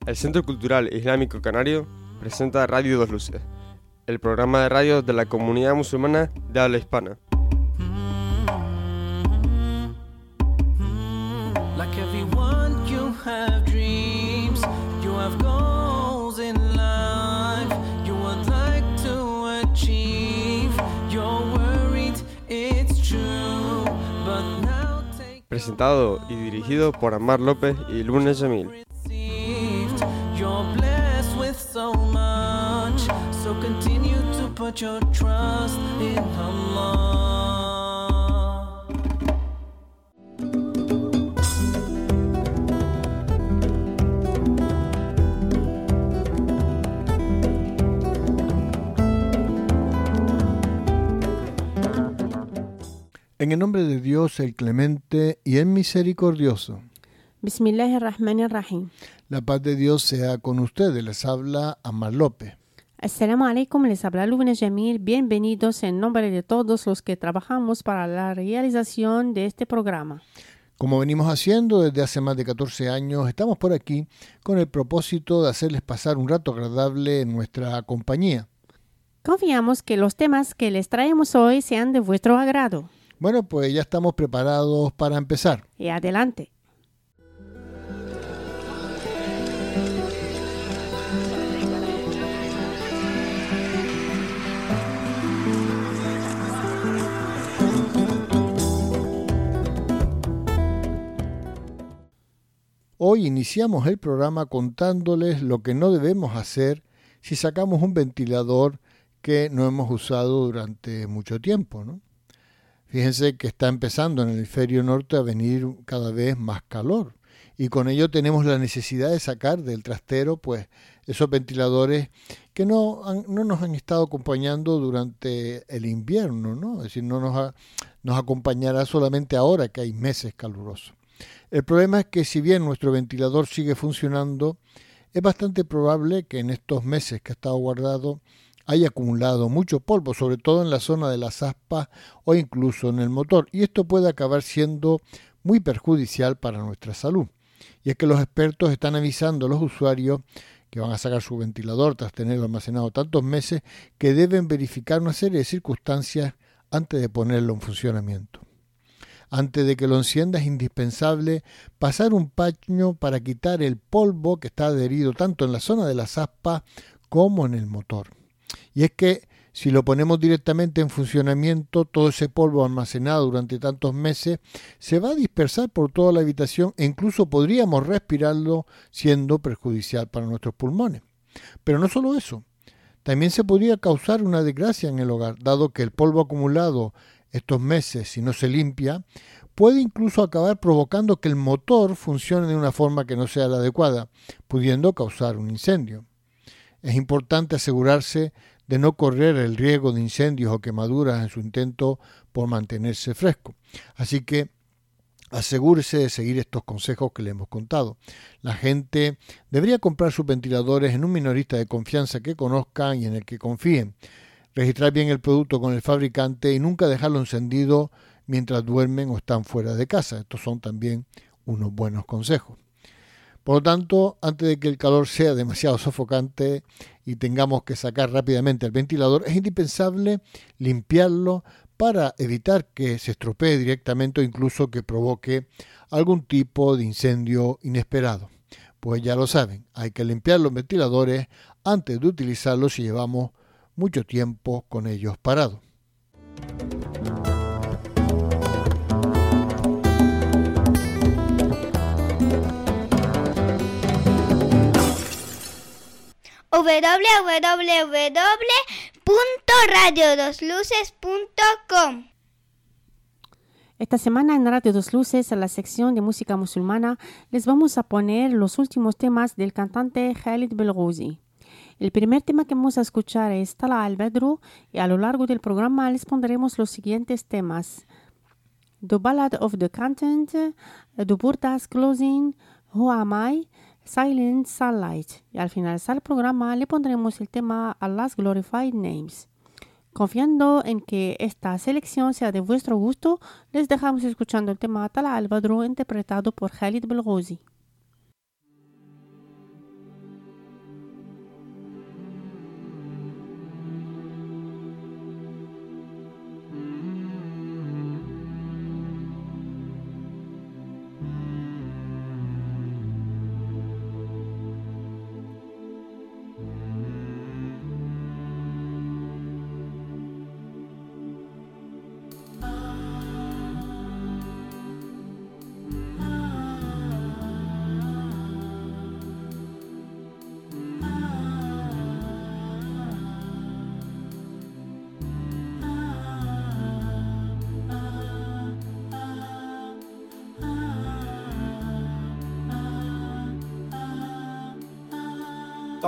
El Centro Cultural Islámico Canario presenta Radio Dos Luces, el programa de radio de la comunidad musulmana de habla hispana. Like everyone, you have dreams, you have goals in life, you would like to achieve, you're worried, it's true, but now take... Presentado y dirigido por Ammar López y Luna Jamil. You're blessed with so much, so continue to put your trust in Allah. En el nombre de Dios, el Clemente y el Misericordioso. Bismillahirrahmanirrahim. La paz de Dios sea con ustedes. Les habla Ammar López. Assalamu alaikum, les habla Luna Jamil. Bienvenidos en nombre de todos los que trabajamos para la realización de este programa. Como venimos haciendo desde hace más de 14 años, estamos por aquí con el propósito de hacerles pasar un rato agradable en nuestra compañía. Confiamos que los temas que les traemos hoy sean de vuestro agrado. Bueno, pues ya estamos preparados para empezar. Y adelante. Hoy iniciamos el programa contándoles lo que no debemos hacer si sacamos un ventilador que no hemos usado durante mucho tiempo, ¿no? Fíjense que está empezando en el hemisferio norte a venir cada vez más calor y con ello tenemos la necesidad de sacar del trastero pues esos ventiladores que no nos han estado acompañando durante el invierno, ¿no? Es decir, no nos acompañará solamente ahora que hay meses calurosos. El problema es que si bien nuestro ventilador sigue funcionando, es bastante probable que en estos meses que ha estado guardado haya acumulado mucho polvo, sobre todo en la zona de las aspas o incluso en el motor, y esto puede acabar siendo muy perjudicial para nuestra salud. Y es que los expertos están avisando a los usuarios que van a sacar su ventilador tras tenerlo almacenado tantos meses que deben verificar una serie de circunstancias antes de ponerlo en funcionamiento. Antes de que lo encienda es indispensable pasar un paño para quitar el polvo que está adherido tanto en la zona de las aspas como en el motor. Y es que si lo ponemos directamente en funcionamiento, todo ese polvo almacenado durante tantos meses se va a dispersar por toda la habitación e incluso podríamos respirarlo siendo perjudicial para nuestros pulmones. Pero no solo eso, también se podría causar una desgracia en el hogar, dado que el polvo acumulado estos meses, si no se limpia, puede incluso acabar provocando que el motor funcione de una forma que no sea la adecuada, pudiendo causar un incendio. Es importante asegurarse de no correr el riesgo de incendios o quemaduras en su intento por mantenerse fresco. Así que asegúrese de seguir estos consejos que le hemos contado. La gente debería comprar sus ventiladores en un minorista de confianza que conozcan y en el que confíen. Registrar bien el producto con el fabricante y nunca dejarlo encendido mientras duermen o están fuera de casa. Estos son también unos buenos consejos. Por lo tanto, antes de que el calor sea demasiado sofocante y tengamos que sacar rápidamente el ventilador, es indispensable limpiarlo para evitar que se estropee directamente o incluso que provoque algún tipo de incendio inesperado. Pues ya lo saben, hay que limpiar los ventiladores antes de utilizarlos si llevamos mucho tiempo con ellos parados. www.radiodosluces.com. Esta semana en Radio Dos Luces, en la sección de música musulmana, les vamos a poner los últimos temas del cantante Khalid Belghouzi. El primer tema que vamos a escuchar es Tala al-Badru y a lo largo del programa les pondremos los siguientes temas: The Ballad of the Content, The Burda's Closing, Who Am I, Silent Sunlight. Y al finalizar el programa le pondremos el tema Allah's Glorified Names. Confiando en que esta selección sea de vuestro gusto, les dejamos escuchando el tema Tala al-Badru interpretado por Khalid Belghouzi.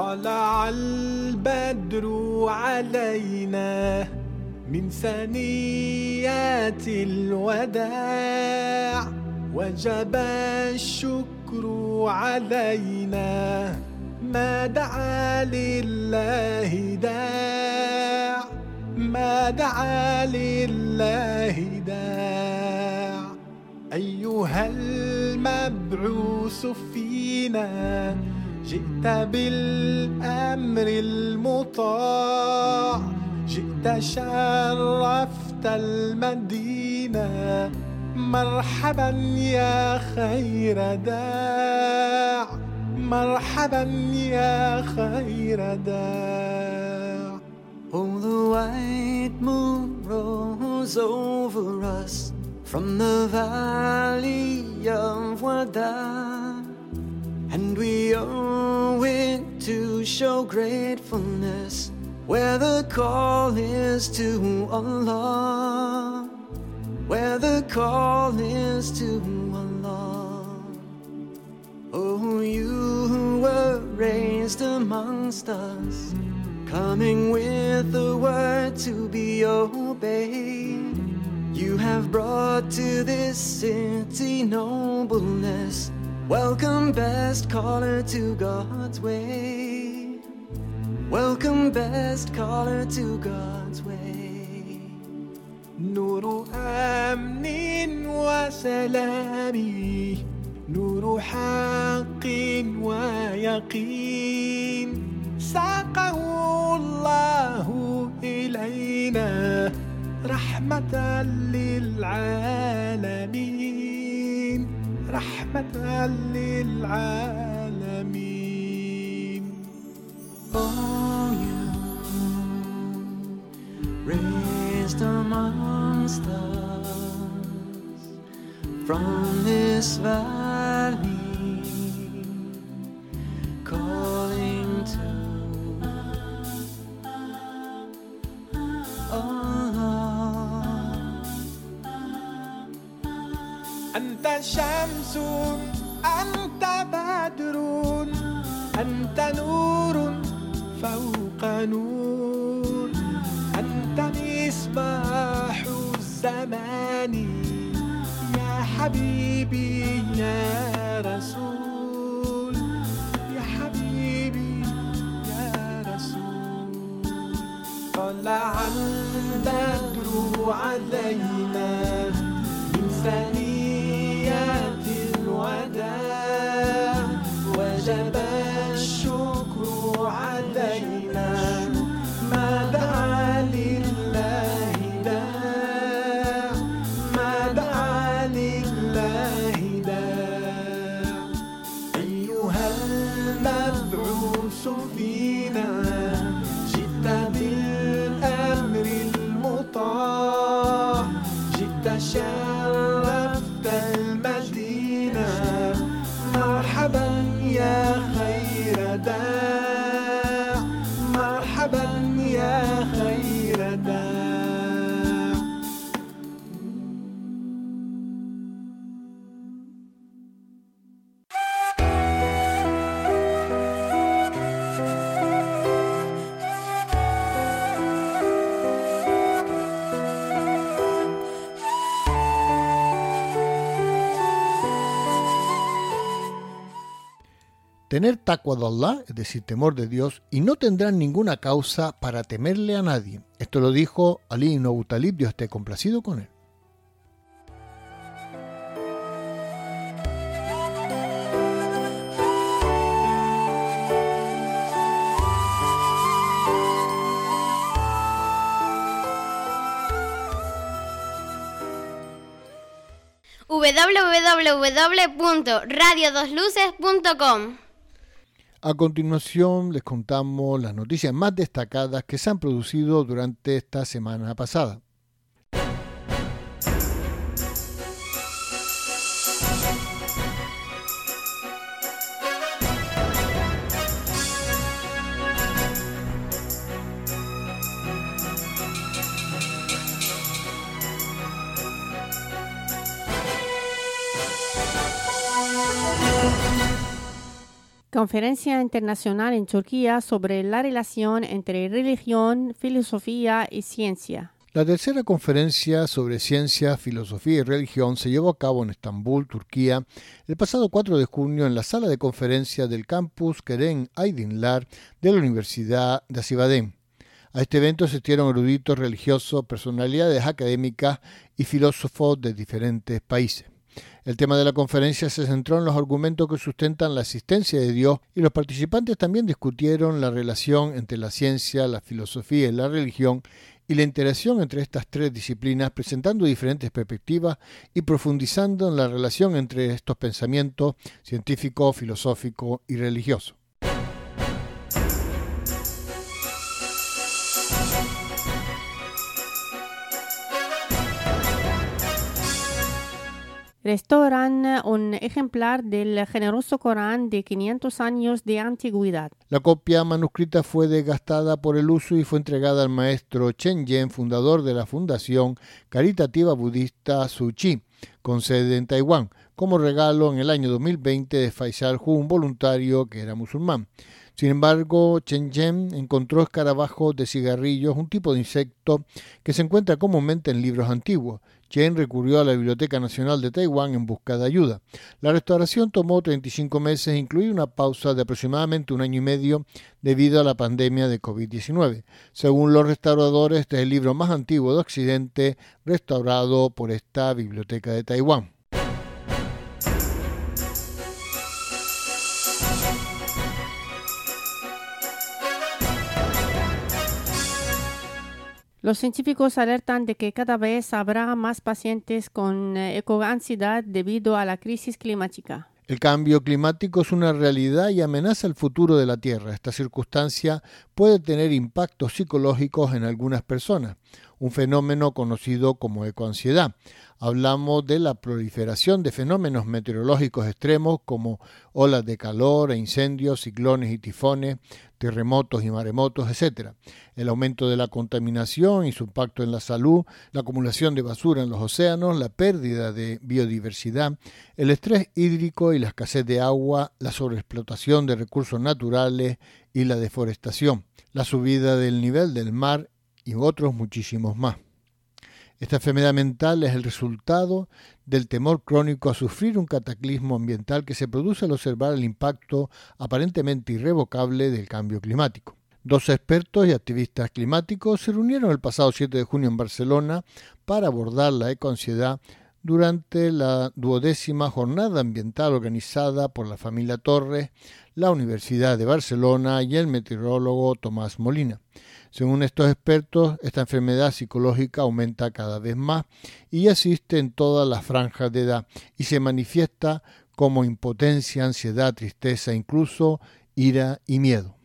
طلع البدر علينا من ثنيات الوداع وجب الشكر علينا ما دعا لله داع ما دعا لله داع أيها المبعوث فينا جئت بالأمر المطاع جئت شرفت المدينة مرحبا يا خير داع مرحبا يا خير داع. Oh, the white moon rose over us from the valley of Wada, and we owe it to show gratefulness where the call is to Allah, where the call is to Allah. Oh, you who were raised amongst us, coming with the word to be obeyed, you have brought to this city nobleness. Welcome, best caller to God's way. Welcome, best caller to God's way. نور أمن وسلام نور حق ويقين ساقه الله إلينا رحمة للعالمين رحمة للعالمين. Oh, you raised amongst us from this valley, calling to Allah. أنت شمس أنت بدر أنت نور فوق نور أنت مصباح الزمان يا حبيبي يا رسول يا حبيبي يا رسول. طلع البدر علينا من ثنيات الوداع وجب الشكر علينا ما دعا لله داع ما دعا لله داع. أيها المبعوث فينا جئت بالأمر المطاع جئت شرفت المدينة مرحبا يا خير داع مرحبا يا خير داع. Tener taqwa de Allah, es decir, temor de Dios, y no tendrán ninguna causa para temerle a nadie. Esto lo dijo Ali ibn Abu Talib, Dios esté complacido con él. www.radiodosluces.com. A continuación les contamos las noticias más destacadas que se han producido durante esta semana pasada. Conferencia Internacional en Turquía sobre la relación entre religión, filosofía y ciencia. La tercera conferencia sobre ciencia, filosofía y religión se llevó a cabo en Estambul, Turquía, el pasado 4 de junio en la sala de conferencias del campus Kerem Aydınlar de la Universidad de Acıbadem. A este evento asistieron eruditos religiosos, personalidades académicas y filósofos de diferentes países. El tema de la conferencia se centró en los argumentos que sustentan la existencia de Dios y los participantes también discutieron la relación entre la ciencia, la filosofía y la religión y la interacción entre estas tres disciplinas, presentando diferentes perspectivas y profundizando en la relación entre estos pensamientos científico, filosófico y religioso. Restauran un ejemplar del generoso Corán de 500 años de antigüedad. La copia manuscrita fue desgastada por el uso y fue entregada al maestro Chen Yen, fundador de la Fundación Caritativa Budista Tzu Chi, con sede en Taiwán, como regalo en el año 2020 de Faisal Hu, un voluntario que era musulmán. Sin embargo, Chen Yen encontró escarabajos de cigarrillos, un tipo de insecto que se encuentra comúnmente en libros antiguos. Chen recurrió a la Biblioteca Nacional de Taiwán en busca de ayuda. La restauración tomó 35 meses, incluida una pausa de aproximadamente un año y medio debido a la pandemia de COVID-19. Según los restauradores, este es el libro más antiguo de Occidente restaurado por esta Biblioteca de Taiwán. Los científicos alertan de que cada vez habrá más pacientes con ecoansiedad debido a la crisis climática. El cambio climático es una realidad y amenaza el futuro de la Tierra. Esta circunstancia puede tener impactos psicológicos en algunas personas, un fenómeno conocido como ecoansiedad. Hablamos de la proliferación de fenómenos meteorológicos extremos como olas de calor e incendios, ciclones y tifones, terremotos y maremotos, etc. El aumento de la contaminación y su impacto en la salud, la acumulación de basura en los océanos, la pérdida de biodiversidad, el estrés hídrico y la escasez de agua, la sobreexplotación de recursos naturales y la deforestación, la subida del nivel del mar y otros muchísimos más. Esta enfermedad mental es el resultado del temor crónico a sufrir un cataclismo ambiental que se produce al observar el impacto aparentemente irrevocable del cambio climático. 2 expertos y activistas climáticos se reunieron el pasado 7 de junio en Barcelona para abordar la ecoansiedad durante la 12ª jornada ambiental organizada por la familia Torres, la Universidad de Barcelona y el meteorólogo Tomás Molina. Según estos expertos, esta enfermedad psicológica aumenta cada vez más y existe en todas las franjas de edad y se manifiesta como impotencia, ansiedad, tristeza, incluso ira y miedo.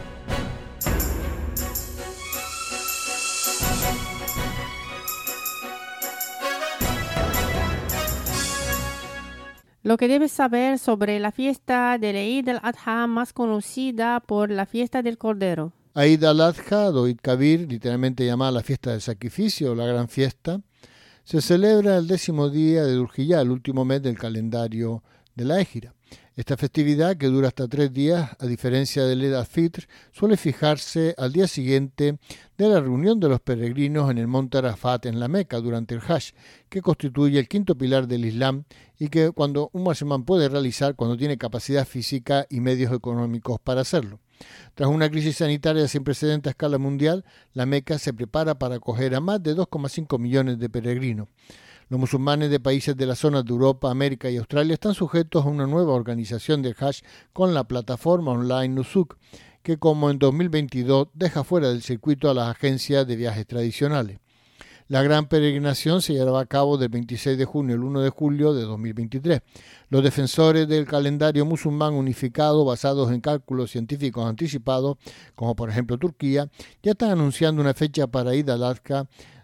Lo que debes saber sobre la fiesta del Eid al-Adha, más conocida por la fiesta del Cordero. Eid al-Adha, Eid Kabir, literalmente llamada la fiesta del sacrificio o la gran fiesta, se celebra el 10º día de Dhul-Hijjah, el último mes del calendario de la Égira. Esta festividad, que dura hasta 3 días, a diferencia del Eid al-Fitr, suele fijarse al día siguiente de la reunión de los peregrinos en el monte Arafat en la Meca durante el Hajj, que constituye el 5º pilar del Islam y que cuando un musulmán puede realizar cuando tiene capacidad física y medios económicos para hacerlo. Tras una crisis sanitaria sin precedentes a escala mundial, la Meca se prepara para acoger a más de 2,5 millones de peregrinos. Los musulmanes de países de la zona de Europa, América y Australia están sujetos a una nueva organización del Hajj con la plataforma online Nusuk, que como en 2022 deja fuera del circuito a las agencias de viajes tradicionales. La gran peregrinación se llevará a cabo del 26 de junio al 1 de julio de 2023. Los defensores del calendario musulmán unificado basados en cálculos científicos anticipados, como por ejemplo Turquía, ya están anunciando una fecha para Eid al-Adha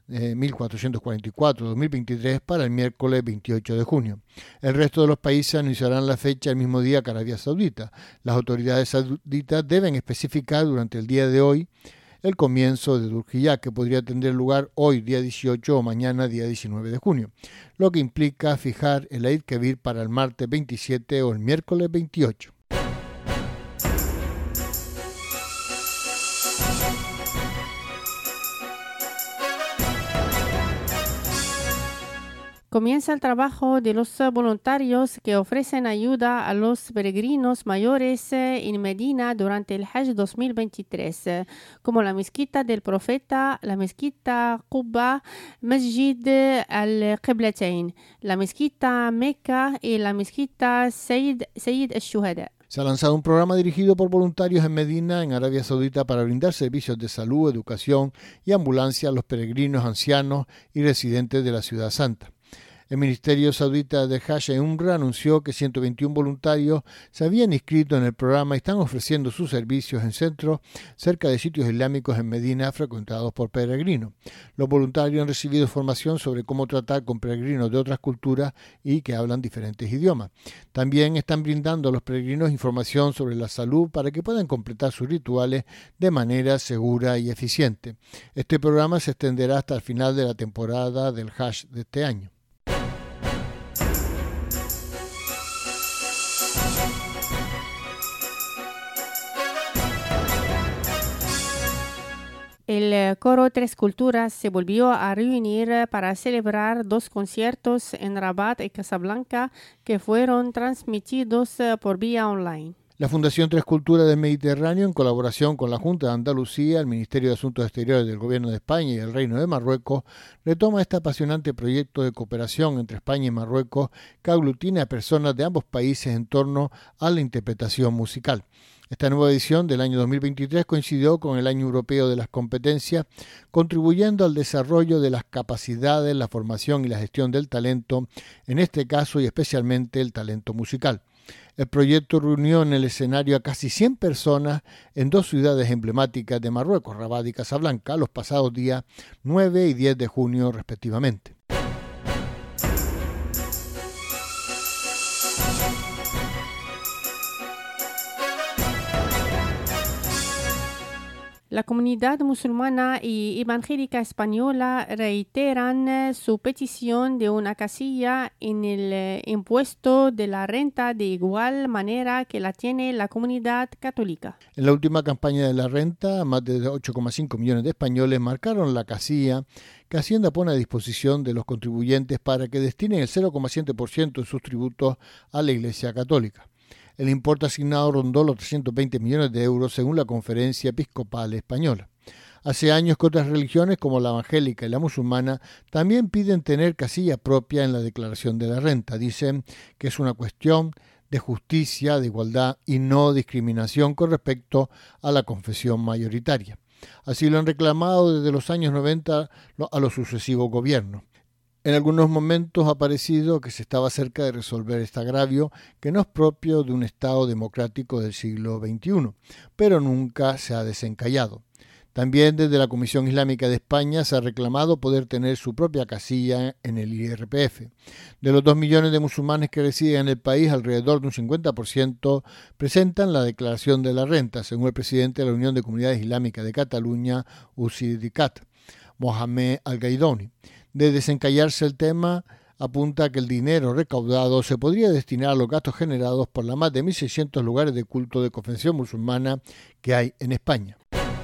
1444-2023 para el miércoles 28 de junio. El resto de los países anunciarán la fecha el mismo día que Arabia Saudita. Las autoridades sauditas deben especificar durante el día de hoy el comienzo de Dhul-Hijjah, que podría tener lugar hoy, día 18, o mañana, día 19 de junio, lo que implica fijar el Eid Kabir para el martes 27 o el miércoles 28. Comienza el trabajo de los voluntarios que ofrecen ayuda a los peregrinos mayores en Medina durante el Hajj 2023, como la Mezquita del Profeta, la Mezquita Quba, Masjid al-Qiblatain, la Mezquita Mecca y la Mezquita Sayyid al-Shuhada. Se ha lanzado un programa dirigido por voluntarios en Medina, en Arabia Saudita, para brindar servicios de salud, educación y ambulancia a los peregrinos ancianos y residentes de la Ciudad Santa. El Ministerio Saudita de Hajj y Umrah anunció que 121 voluntarios se habían inscrito en el programa y están ofreciendo sus servicios en centros cerca de sitios islámicos en Medina frecuentados por peregrinos. Los voluntarios han recibido formación sobre cómo tratar con peregrinos de otras culturas y que hablan diferentes idiomas. También están brindando a los peregrinos información sobre la salud para que puedan completar sus rituales de manera segura y eficiente. Este programa se extenderá hasta el final de la temporada del Hajj de este año. El coro Tres Culturas se volvió a reunir para celebrar 2 conciertos en Rabat y Casablanca que fueron transmitidos por vía online. La Fundación Tres Culturas del Mediterráneo, en colaboración con la Junta de Andalucía, el Ministerio de Asuntos Exteriores del Gobierno de España y el Reino de Marruecos, retoma este apasionante proyecto de cooperación entre España y Marruecos que aglutina a personas de ambos países en torno a la interpretación musical. Esta nueva edición del año 2023 coincidió con el Año Europeo de las Competencias, contribuyendo al desarrollo de las capacidades, la formación y la gestión del talento, en este caso y especialmente el talento musical. El proyecto reunió en el escenario a casi 100 personas en 2 ciudades emblemáticas de Marruecos, Rabat y Casablanca, los pasados días 9 y 10 de junio respectivamente. La comunidad musulmana y evangélica española reiteran su petición de una casilla en el impuesto de la renta de igual manera que la tiene la comunidad católica. En la última campaña de la renta, más de 8,5 millones de españoles marcaron la casilla que Hacienda pone a disposición de los contribuyentes para que destinen el 0,7% de sus tributos a la Iglesia Católica. El importe asignado rondó los 320 millones de euros según la Conferencia Episcopal Española. Hace años que otras religiones como la evangélica y la musulmana también piden tener casilla propia en la declaración de la renta. Dicen que es una cuestión de justicia, de igualdad y no discriminación con respecto a la confesión mayoritaria. Así lo han reclamado desde los años 90 a los sucesivos gobiernos. En algunos momentos ha parecido que se estaba cerca de resolver este agravio que no es propio de un Estado democrático del siglo XXI, pero nunca se ha desencallado. También desde la Comisión Islámica de España se ha reclamado poder tener su propia casilla en el IRPF. De los 2 millones de musulmanes que residen en el país, alrededor de un 50% presentan la declaración de la renta, según el presidente de la Unión de Comunidades Islámicas de Cataluña, UCIDICAT, Mohamed Al-Gaidoni. De desencallarse el tema, apunta que el dinero recaudado se podría destinar a los gastos generados por las más de 1.600 lugares de culto de confesión musulmana que hay en España.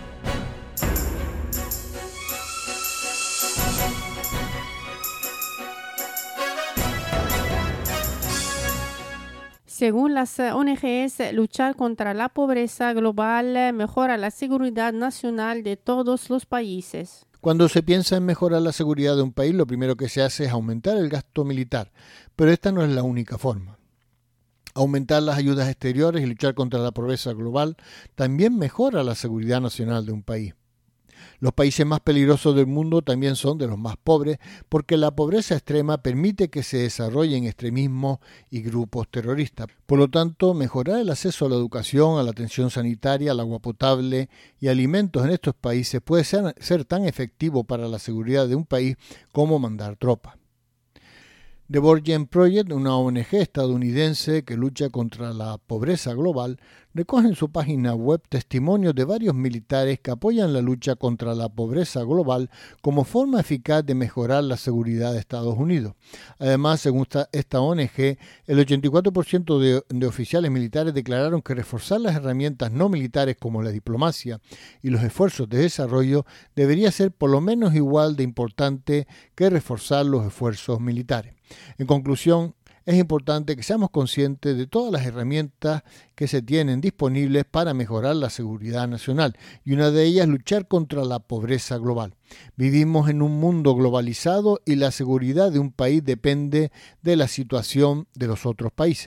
Según las ONGs, luchar contra la pobreza global mejora la seguridad nacional de todos los países. Cuando se piensa en mejorar la seguridad de un país, lo primero que se hace es aumentar el gasto militar, pero esta no es la única forma. Aumentar las ayudas exteriores y luchar contra la pobreza global también mejora la seguridad nacional de un país. Los países más peligrosos del mundo también son de los más pobres, porque la pobreza extrema permite que se desarrollen extremismos y grupos terroristas. Por lo tanto, mejorar el acceso a la educación, a la atención sanitaria, al agua potable y alimentos en estos países puede ser tan efectivo para la seguridad de un país como mandar tropas. The Borgen Project, una ONG estadounidense que lucha contra la pobreza global, recoge en su página web testimonios de varios militares que apoyan la lucha contra la pobreza global como forma eficaz de mejorar la seguridad de Estados Unidos. Además, según esta ONG, el 84% de oficiales militares declararon que reforzar las herramientas no militares como la diplomacia y los esfuerzos de desarrollo debería ser por lo menos igual de importante que reforzar los esfuerzos militares. En conclusión, es importante que seamos conscientes de todas las herramientas que se tienen disponibles para mejorar la seguridad nacional, y una de ellas es luchar contra la pobreza global. Vivimos en un mundo globalizado y la seguridad de un país depende de la situación de los otros países.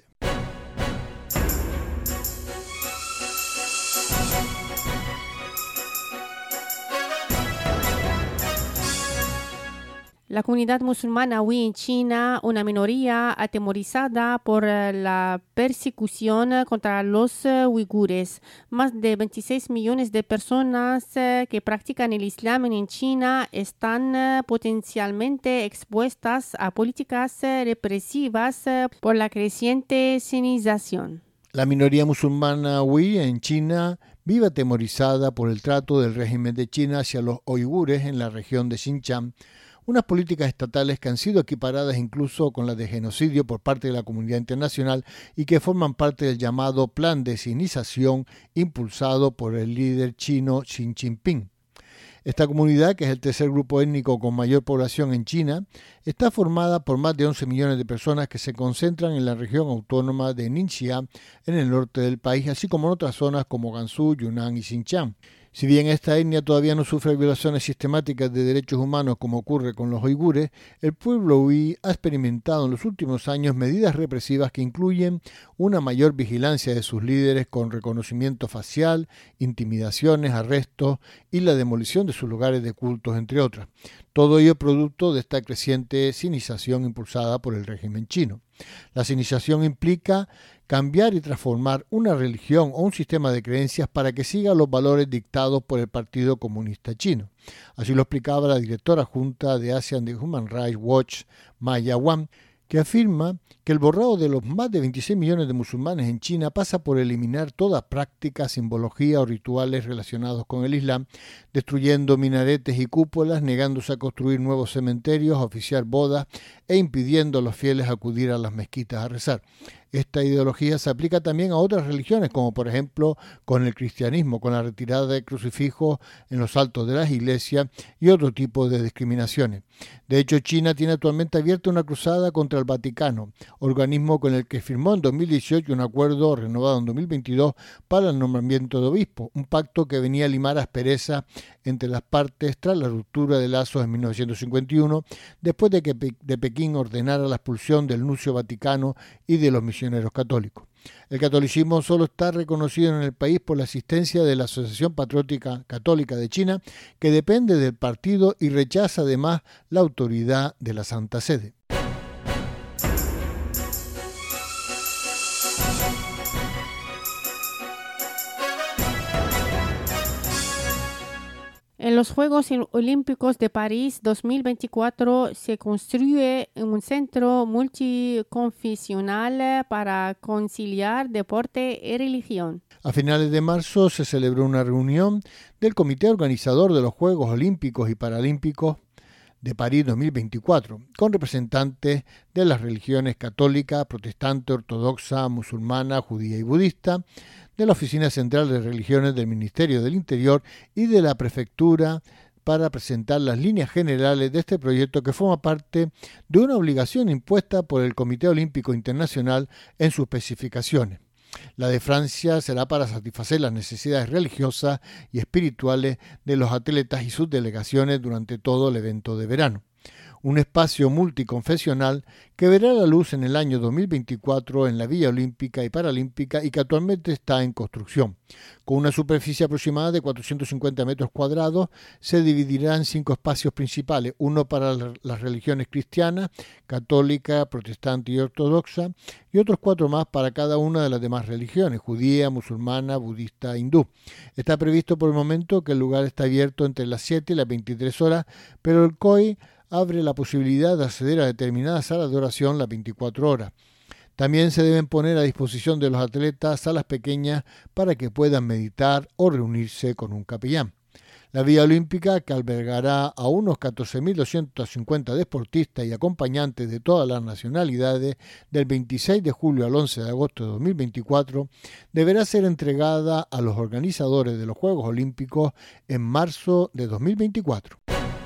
La comunidad musulmana Hui en China, una minoría atemorizada por la persecución contra los uigures. Más de 26 millones de personas que practican el Islam en China están potencialmente expuestas a políticas represivas por la creciente sinización. La minoría musulmana Hui en China vive atemorizada por el trato del régimen de China hacia los uigures en la región de Xinjiang, unas políticas estatales que han sido equiparadas incluso con las de genocidio por parte de la comunidad internacional y que forman parte del llamado plan de sinización impulsado por el líder chino Xi Jinping. Esta comunidad, que es el tercer grupo étnico con mayor población en China, está formada por más de 11 millones de personas que se concentran en la región autónoma de Ningxia, en el norte del país, así como en otras zonas como Gansu, Yunnan y Xinjiang. Si bien esta etnia todavía no sufre violaciones sistemáticas de derechos humanos como ocurre con los uigures, el pueblo Hui ha experimentado en los últimos años medidas represivas que incluyen una mayor vigilancia de sus líderes con reconocimiento facial, intimidaciones, arrestos y la demolición de sus lugares de cultos, entre otras. Todo ello producto de esta creciente sinización impulsada por el régimen chino. La sinización implica cambiar y transformar una religión o un sistema de creencias para que siga los valores dictados por el Partido Comunista Chino. Así lo explicaba la directora adjunta de ASEAN de Human Rights Watch, Maya Wang, que afirma que el borrado de los más de 26 millones de musulmanes en China pasa por eliminar toda práctica, simbología o rituales relacionados con el Islam, destruyendo minaretes y cúpulas, negándose a construir nuevos cementerios, a oficiar bodas e impidiendo a los fieles acudir a las mezquitas a rezar. Esta ideología se aplica también a otras religiones, como por ejemplo con el cristianismo, con la retirada de crucifijos en los altos de las iglesias y otro tipo de discriminaciones. De hecho, China tiene actualmente abierta una cruzada contra el Vaticano, organismo con el que firmó en 2018 un acuerdo renovado en 2022 para el nombramiento de obispos, un pacto que venía a limar aspereza entre las partes tras la ruptura de lazos en 1951, después de que de Pekín ordenara la expulsión del nuncio vaticano y de los misioneros católicos. El catolicismo solo está reconocido en el país por la asistencia de la Asociación Patriótica Católica de China, que depende del partido y rechaza además la autoridad de la Santa Sede. En los Juegos Olímpicos de París 2024 se construye un centro multiconfesional para conciliar deporte y religión. A finales de marzo se celebró una reunión del Comité Organizador de los Juegos Olímpicos y Paralímpicos de París 2024, con representantes de las religiones católica, protestante, ortodoxa, musulmana, judía y budista, de la Oficina Central de Religiones del Ministerio del Interior y de la Prefectura para presentar las líneas generales de este proyecto que forma parte de una obligación impuesta por el Comité Olímpico Internacional en sus especificaciones. La de Francia será para satisfacer las necesidades religiosas y espirituales de los atletas y sus delegaciones durante todo el evento de verano. Un espacio multiconfesional que verá la luz en el año 2024 en la Villa Olímpica y Paralímpica y que actualmente está en construcción. Con una superficie aproximada de 450 metros cuadrados, se dividirá en 5 espacios principales, uno para las religiones cristiana, católica, protestante y ortodoxa, y otros 4 más para cada una de las demás religiones, judía, musulmana, budista e hindú. Está previsto por el momento que el lugar está abierto entre las 7 y las 23 horas, pero el COI abre la posibilidad de acceder a determinadas salas de oración las 24 horas. También se deben poner a disposición de los atletas salas pequeñas para que puedan meditar o reunirse con un capellán. La Villa Olímpica, que albergará a unos 14.250 deportistas y acompañantes de todas las nacionalidades del 26 de julio al 11 de agosto de 2024, deberá ser entregada a los organizadores de los Juegos Olímpicos en marzo de 2024.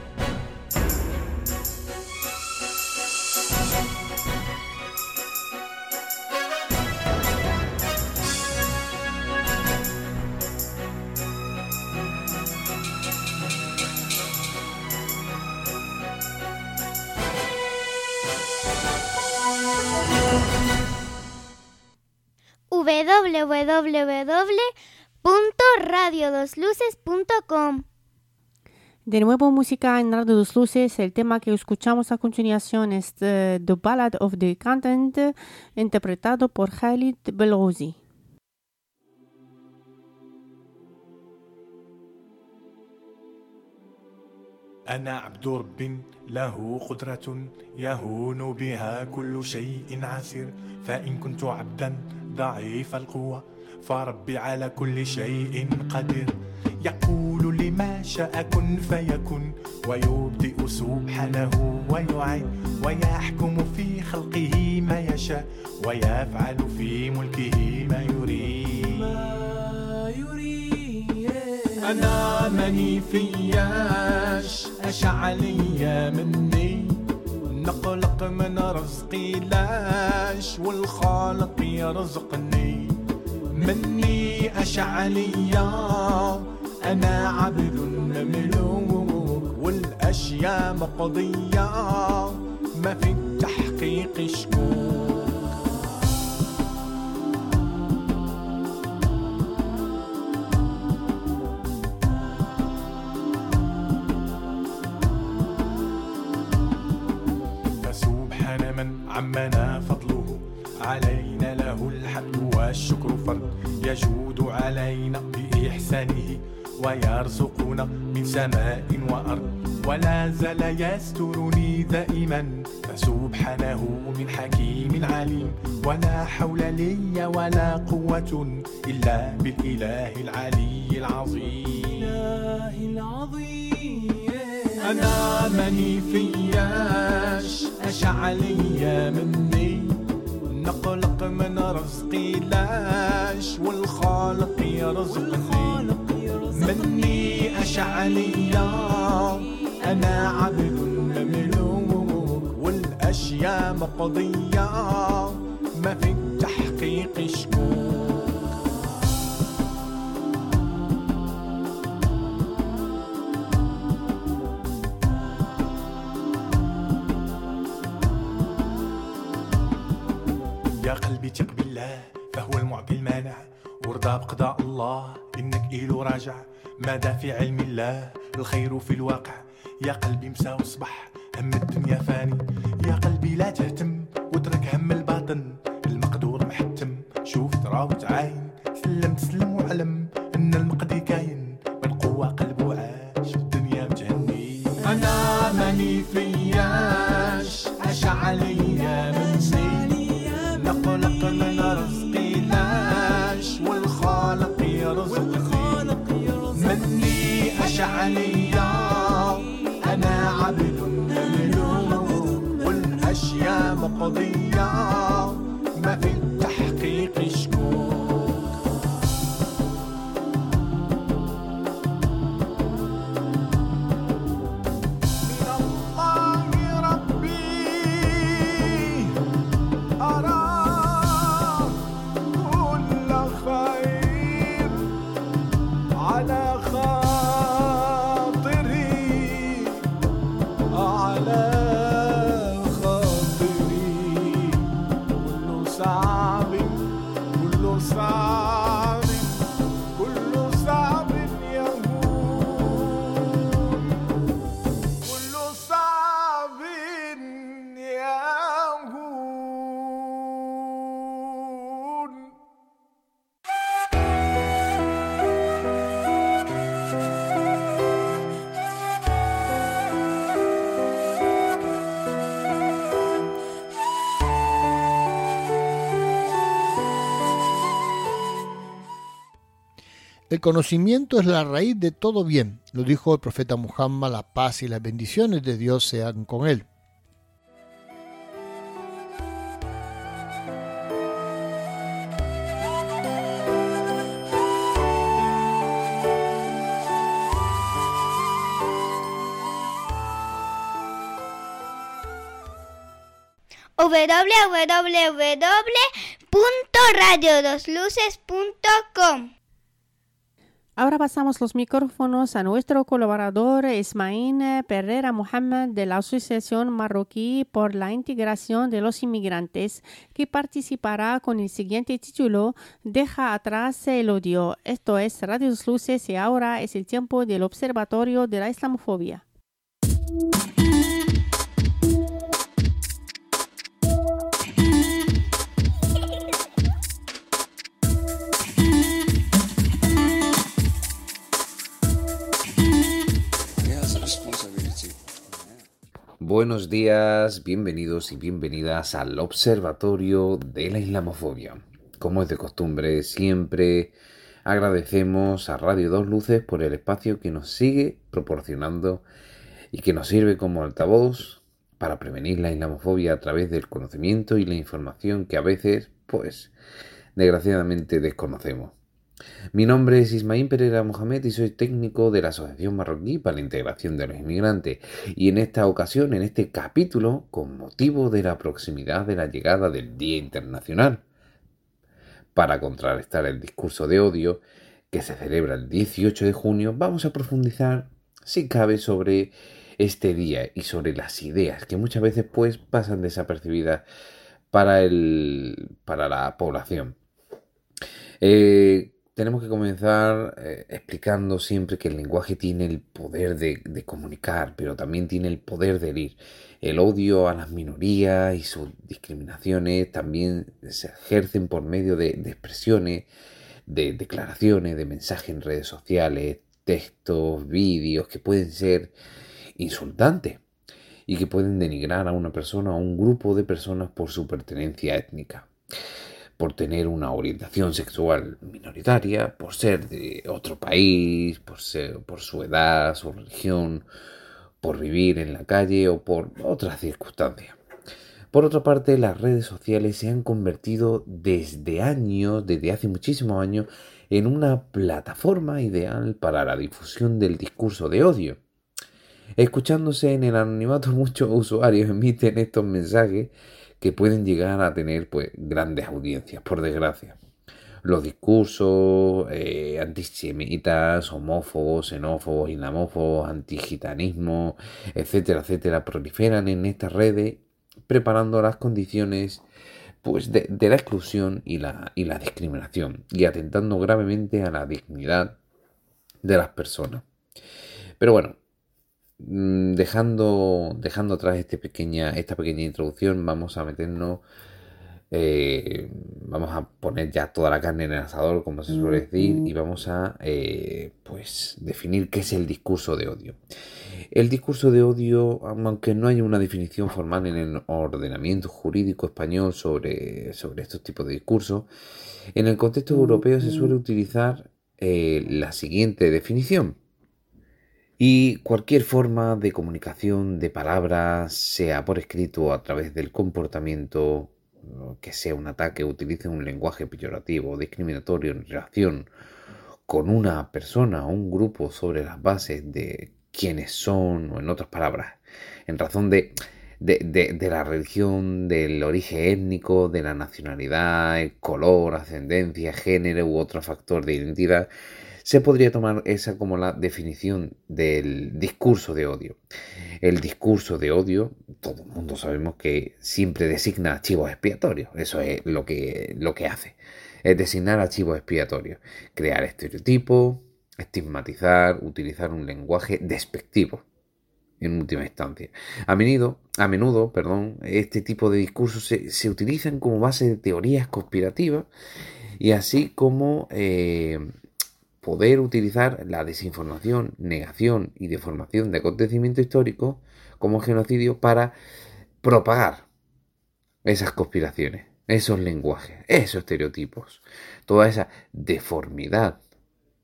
www.radiodosluces.com. De nuevo música en Radio Dos Luces. El tema que escuchamos a continuación es The Ballad of the Cantant, interpretado por Khalid Belghouzi. أنا عبد رب له قدرة يهون بها كل شيء عسير، فإن كنت عبدا ضعيف القوة فربي على كل شيء قدير. يقول لما شاء كن فيكن، ويبدئ سبحانه ويعين، ويحكم في خلقه ما يشاء، ويفعل في ملكه ما يريد. أنا ماني فياش أشعلي مني، نقلق من رزقي لاش، والخالق يرزقني مني أشعلي. أنا عبد مملوك والأشياء مقضية، ما في التحقيق شكوك. عمنا فضله علينا، له الحمد والشكر فرد، يجود علينا بإحسانه ويرزقنا من سماء وأرض، ولا زال يسترني دائما، فسبحانه من حكيم عليم، ولا حول لي ولا قوة إلا بالإله العلي العظيم. أنا ماني فياش أشعلي مني، نقلق من رزقي لاش، والخالق يرزقني مني أشعلي. أنا عبد مملوك والأشياء مقضية، ما في التحقيق شكوك. يا قلبي ثق بالله فهو المعطي المانع، وارضى بقضاء الله إنك إله راجع، ماذا في علم الله الخير في الواقع. يا قلبي مسا وصبح هم الدنيا فاني، يا قلبي لا تهتم واترك هم الباطن، المقدور محتم شوف ترى وتعاين، سلم تسلم وعلم إن المقدي كاين، والقوة قلبه عاش في الدنيا متهني. أنا ماني فياش أشعلي مني، نقلق من رزقي لاش، والخالق يرزقني مني أشعلي. أنا عبد مملوك والأشياء مقضية، ما في التحقيق شكوك. على خاطري كل ساعة El conocimiento es la raíz de todo bien, lo dijo el profeta Muhammad, la paz y las bendiciones de Dios sean con él. www.radiodosluces.com. Ahora pasamos los micrófonos a nuestro colaborador Ismaín Pereira Mohamed de la Asociación Marroquí por la Integración de los Inmigrantes, que participará con el siguiente título: Deja atrás el odio. Esto es Radio Dos Luces y ahora es el tiempo del Observatorio de la Islamofobia. Buenos días, bienvenidos y bienvenidas al Observatorio de la Islamofobia. Como es de costumbre, siempre agradecemos a Radio Dos Luces por el espacio que nos sigue proporcionando y que nos sirve como altavoz para prevenir la islamofobia a través del conocimiento y la información que a veces, pues, desgraciadamente desconocemos. Mi nombre es Ismaín Pereira Mohamed y soy técnico de la Asociación Marroquí para la Integración de los Inmigrantes. Y en esta ocasión, en este capítulo, con motivo de la proximidad de la llegada del Día Internacional para contrarrestar el discurso de odio que se celebra el 18 de junio, vamos a profundizar, si cabe, sobre este día y sobre las ideas que muchas veces pues pasan desapercibidas para la población. Tenemos que comenzar explicando siempre que el lenguaje tiene el poder de comunicar, pero también tiene el poder de herir. El odio a las minorías y sus discriminaciones también se ejercen por medio de expresiones, de declaraciones, de mensajes en redes sociales, textos, vídeos que pueden ser insultantes y que pueden denigrar a una persona o a un grupo de personas por su pertenencia étnica, por tener una orientación sexual minoritaria, por ser de otro país, por su edad, su religión, por vivir en la calle o por otras circunstancias. Por otra parte, las redes sociales se han convertido desde hace muchísimos años, en una plataforma ideal para la difusión del discurso de odio. Escuchándose en el anonimato, muchos usuarios emiten estos mensajes que pueden llegar a tener pues grandes audiencias, por desgracia. Los discursos antisemitas, homófobos, xenófobos, islamófobos, antigitanismo, etcétera, etcétera, proliferan en estas redes, preparando las condiciones pues de la exclusión y la discriminación, y atentando gravemente a la dignidad de las personas. Pero bueno, dejando atrás esta pequeña introducción, vamos a meternos, vamos a poner ya toda la carne en el asador, como se suele decir, y vamos a pues definir qué es el discurso de odio. El discurso de odio, aunque no hay una definición formal en el ordenamiento jurídico español sobre estos tipos de discursos, en el contexto europeo se suele utilizar la siguiente definición: y cualquier forma de comunicación de palabras, sea por escrito o a través del comportamiento, que sea un ataque o utilice un lenguaje peyorativo o discriminatorio en relación con una persona o un grupo sobre las bases de quiénes son, o en otras palabras, en razón de la religión, del origen étnico, de la nacionalidad, el color, ascendencia, género u otro factor de identidad, se podría tomar esa como la definición del discurso de odio. El discurso de odio, todo el mundo sabemos que siempre designa archivos expiatorios. Eso es lo que hace. Es designar archivos expiatorios. Crear estereotipos, estigmatizar, utilizar un lenguaje despectivo, en última instancia. A menudo, este tipo de discursos se utilizan como base de teorías conspirativas, y así como poder utilizar la desinformación, negación y deformación de acontecimientos históricos como genocidio para propagar esas conspiraciones, esos lenguajes, esos estereotipos, toda esa deformidad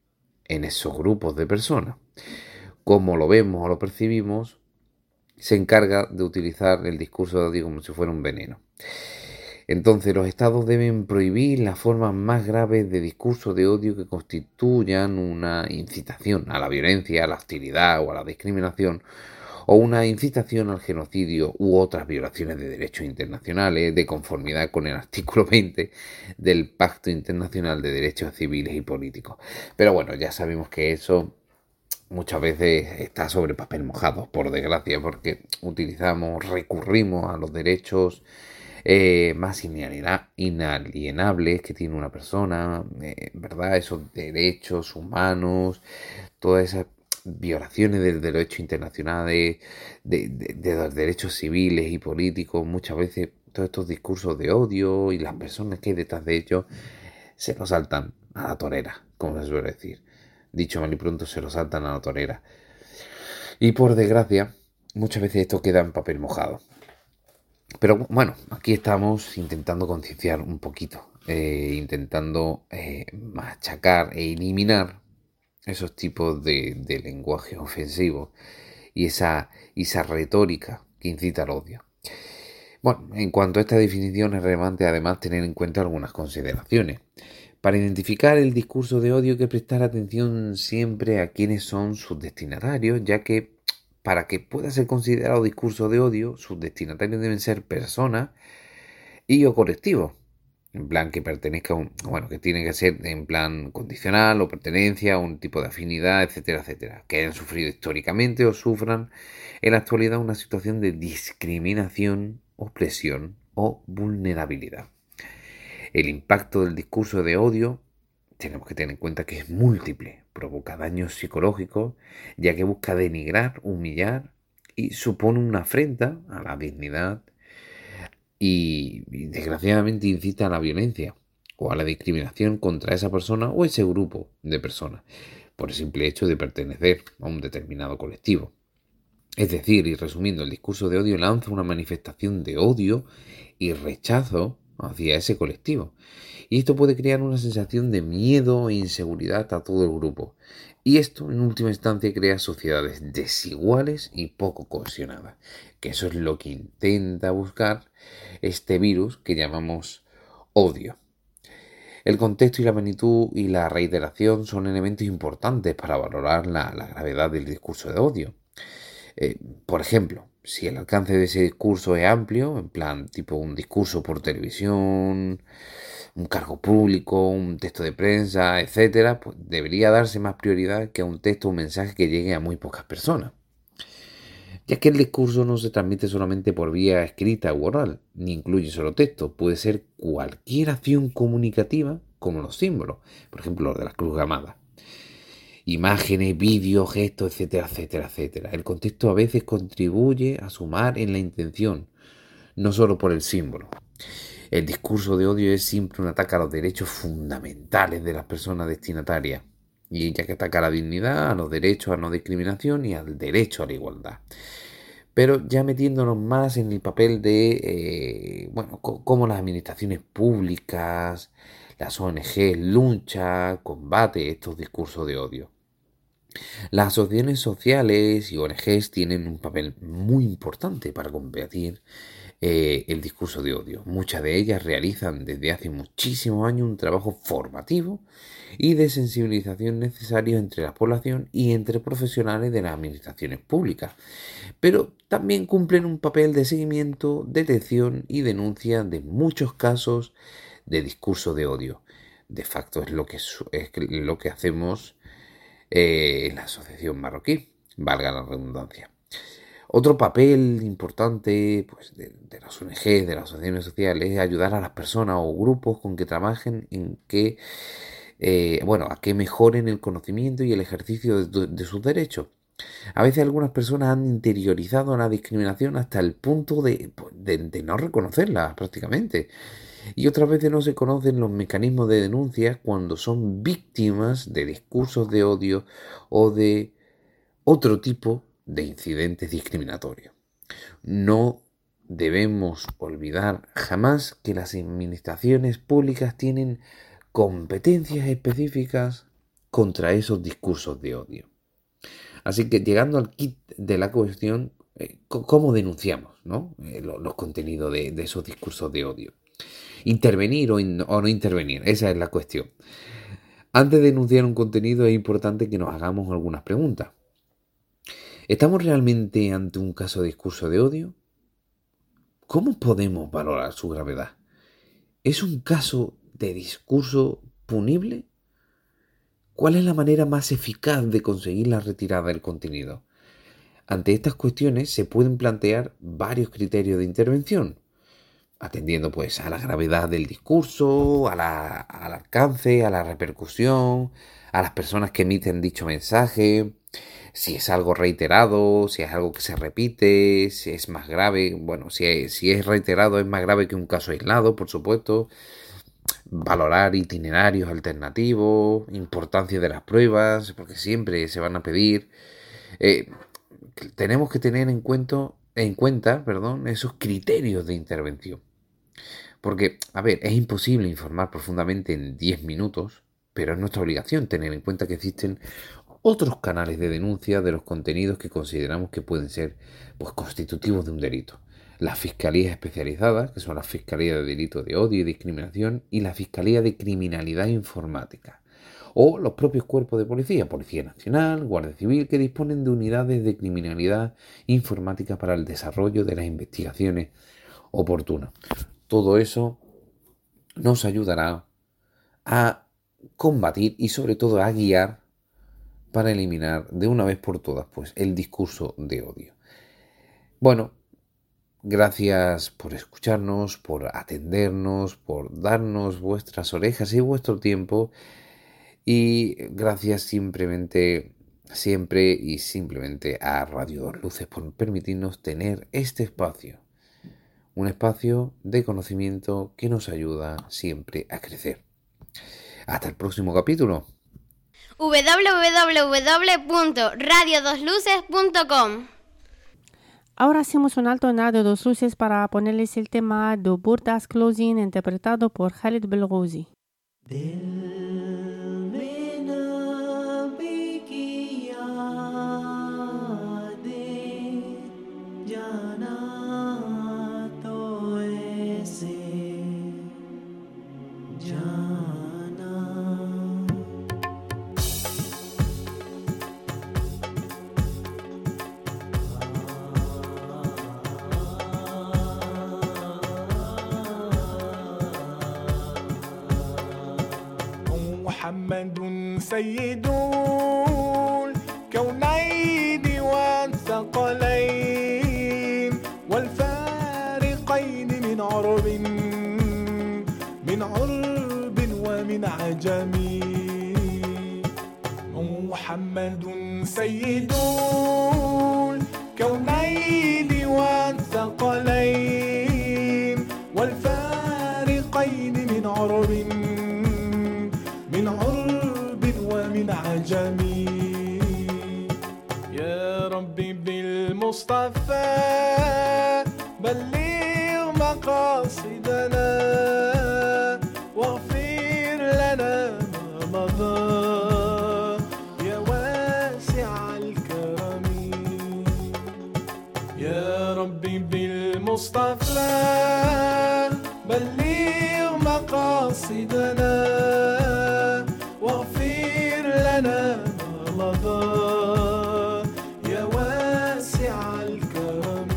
en esos grupos de personas. Como lo vemos o lo percibimos, se encarga de utilizar el discurso de odio como si fuera un veneno. Entonces, los estados deben prohibir las formas más graves de discurso de odio que constituyan una incitación a la violencia, a la hostilidad o a la discriminación, o una incitación al genocidio u otras violaciones de derechos internacionales de conformidad con el artículo 20 del Pacto Internacional de Derechos Civiles y Políticos. Pero bueno, ya sabemos que eso muchas veces está sobre papel mojado, por desgracia, porque recurrimos a los derechos más inalienables que tiene una persona, ¿verdad? Esos derechos humanos, todas esas violaciones del derecho internacional, de los derechos civiles y políticos. Muchas veces todos estos discursos de odio y las personas que hay detrás de ellos se lo saltan a la torera, como se suele decir. Dicho mal y pronto, se lo saltan a la torera. Y por desgracia, muchas veces esto queda en papel mojado. Pero bueno, aquí estamos intentando concienciar un poquito, intentando machacar e eliminar esos tipos de lenguaje ofensivo y esa retórica que incita al odio. Bueno, en cuanto a esta definición es relevante además tener en cuenta algunas consideraciones. Para identificar el discurso de odio hay que prestar atención siempre a quiénes son sus destinatarios, ya que para que pueda ser considerado discurso de odio, sus destinatarios deben ser personas y o colectivos. En plan que pertenezca que tiene que ser en plan condicional o pertenencia a un tipo de afinidad, etcétera, etcétera. Que hayan sufrido históricamente o sufran en la actualidad una situación de discriminación, opresión o vulnerabilidad. El impacto del discurso de odio tenemos que tener en cuenta que es múltiple, provoca daños psicológicos, ya que busca denigrar, humillar y supone una afrenta a la dignidad y desgraciadamente incita a la violencia o a la discriminación contra esa persona o ese grupo de personas por el simple hecho de pertenecer a un determinado colectivo. Es decir, y resumiendo, el discurso de odio lanza una manifestación de odio y rechazo hacia ese colectivo. Y esto puede crear una sensación de miedo e inseguridad a todo el grupo. Y esto, en última instancia, crea sociedades desiguales y poco cohesionadas. Que eso es lo que intenta buscar este virus que llamamos odio. El contexto y la magnitud y la reiteración son elementos importantes para valorar la gravedad del discurso de odio. Por ejemplo, si el alcance de ese discurso es amplio, en plan tipo un discurso por televisión, un cargo público, un texto de prensa, etcétera, pues debería darse más prioridad que a un texto o un mensaje que llegue a muy pocas personas. Ya que el discurso no se transmite solamente por vía escrita u oral, ni incluye solo texto, puede ser cualquier acción comunicativa como los símbolos, por ejemplo los de la cruz gamada. Imágenes, vídeos, gestos, etcétera, etcétera, etcétera. El contexto a veces contribuye a sumar en la intención, no solo por el símbolo. El discurso de odio es siempre un ataque a los derechos fundamentales de las personas destinatarias, y ya que ataca a la dignidad, a los derechos a no discriminación y al derecho a la igualdad. Pero ya metiéndonos más en el papel de cómo las administraciones públicas, las ONG luchan, combate estos discursos de odio. Las asociaciones sociales y ONGs tienen un papel muy importante para combatir el discurso de odio. Muchas de ellas realizan desde hace muchísimos años un trabajo formativo y de sensibilización necesario entre la población y entre profesionales de las administraciones públicas, pero también cumplen un papel de seguimiento, detección y denuncia de muchos casos de discurso de odio. De facto es lo que hacemos en la Asociación Marroquí, valga la redundancia. Otro papel importante de las ONG, de las asociaciones sociales, es ayudar a las personas o grupos con que trabajen en que a que mejoren el conocimiento y el ejercicio de sus derechos. A veces algunas personas han interiorizado la discriminación hasta el punto de no reconocerla prácticamente. Y otras veces no se conocen los mecanismos de denuncia cuando son víctimas de discursos de odio o de otro tipo de incidentes discriminatorios. No debemos olvidar jamás que las administraciones públicas tienen competencias específicas contra esos discursos de odio. Así que llegando al kit de la cuestión, ¿cómo denunciamos, ¿no? Los contenidos de esos discursos de odio? ¿Intervenir o no intervenir? Esa es la cuestión. Antes de denunciar un contenido es importante que nos hagamos algunas preguntas. ¿Estamos realmente ante un caso de discurso de odio? ¿Cómo podemos valorar su gravedad? ¿Es un caso de discurso punible? ¿Cuál es la manera más eficaz de conseguir la retirada del contenido? Ante estas cuestiones se pueden plantear varios criterios de intervención, atendiendo pues a la gravedad del discurso, al alcance, a la repercusión, a las personas que emiten dicho mensaje, si es algo reiterado, si es algo que se repite, si es más grave. Bueno, si es reiterado es más grave que un caso aislado, por supuesto. Valorar itinerarios alternativos, importancia de las pruebas, porque siempre se van a pedir. Tenemos que tener en cuenta, esos criterios de intervención. Porque, a ver, es imposible informar profundamente en 10 minutos, pero es nuestra obligación tener en cuenta que existen otros canales de denuncia de los contenidos que consideramos que pueden ser pues, constitutivos de un delito. Las fiscalías especializadas, que son las fiscalías de delitos de odio y discriminación, y la Fiscalía de Criminalidad Informática. O los propios cuerpos de policía, Policía Nacional, Guardia Civil, que disponen de unidades de criminalidad informática para el desarrollo de las investigaciones oportunas. Todo eso nos ayudará a combatir y sobre todo a guiar para eliminar de una vez por todas pues, el discurso de odio. Bueno, gracias por escucharnos, por atendernos, por darnos vuestras orejas y vuestro tiempo. Y gracias siempre y simplemente a Radio Dos Luces por permitirnos tener este espacio. Un espacio de conocimiento que nos ayuda siempre a crecer. Hasta el próximo capítulo. www.radiodosluces.com. Ahora hacemos un alto en Radio Dos Luces para ponerles el tema de Burdas Closing interpretado por Khalid Belghouzi. محمد سيد الكونين والثقلين والفارقين من عرب ومن عجم. محمد سيد الكونين والثقلين والفارقين من عرب ومن عجم. يا ربي بالمصطفى بلغ مقاصدنا واغفر لنا ما مضى يا واسع الكرم. يا ربي بالمصطفى بلغ مقاصدنا واغفر لنا ما مضى يا واسع الكرم.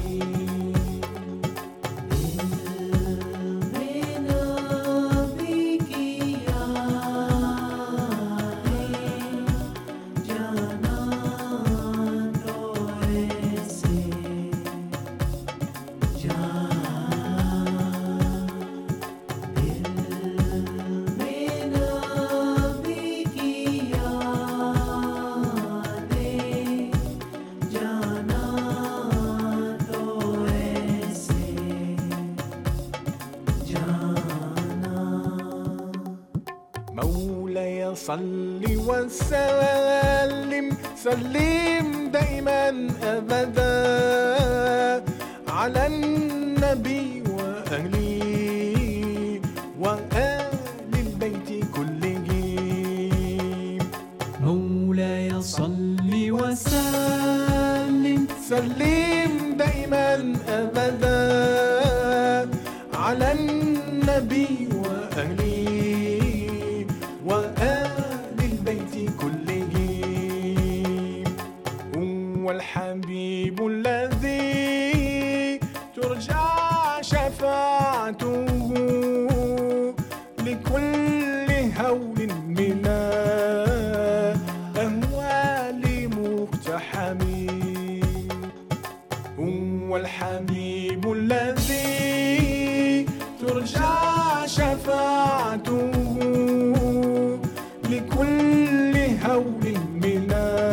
صل وسلم سلم دائما أبدا على النبي وأهله وآل البيت كلهم. النبي وأهلي وآل البيت كلهم هو الحبيب الذي ترجى شفاعته لكل هول من الأهوال مقتحم هو الحبيب الذي ترجى شفاعته لكل هول من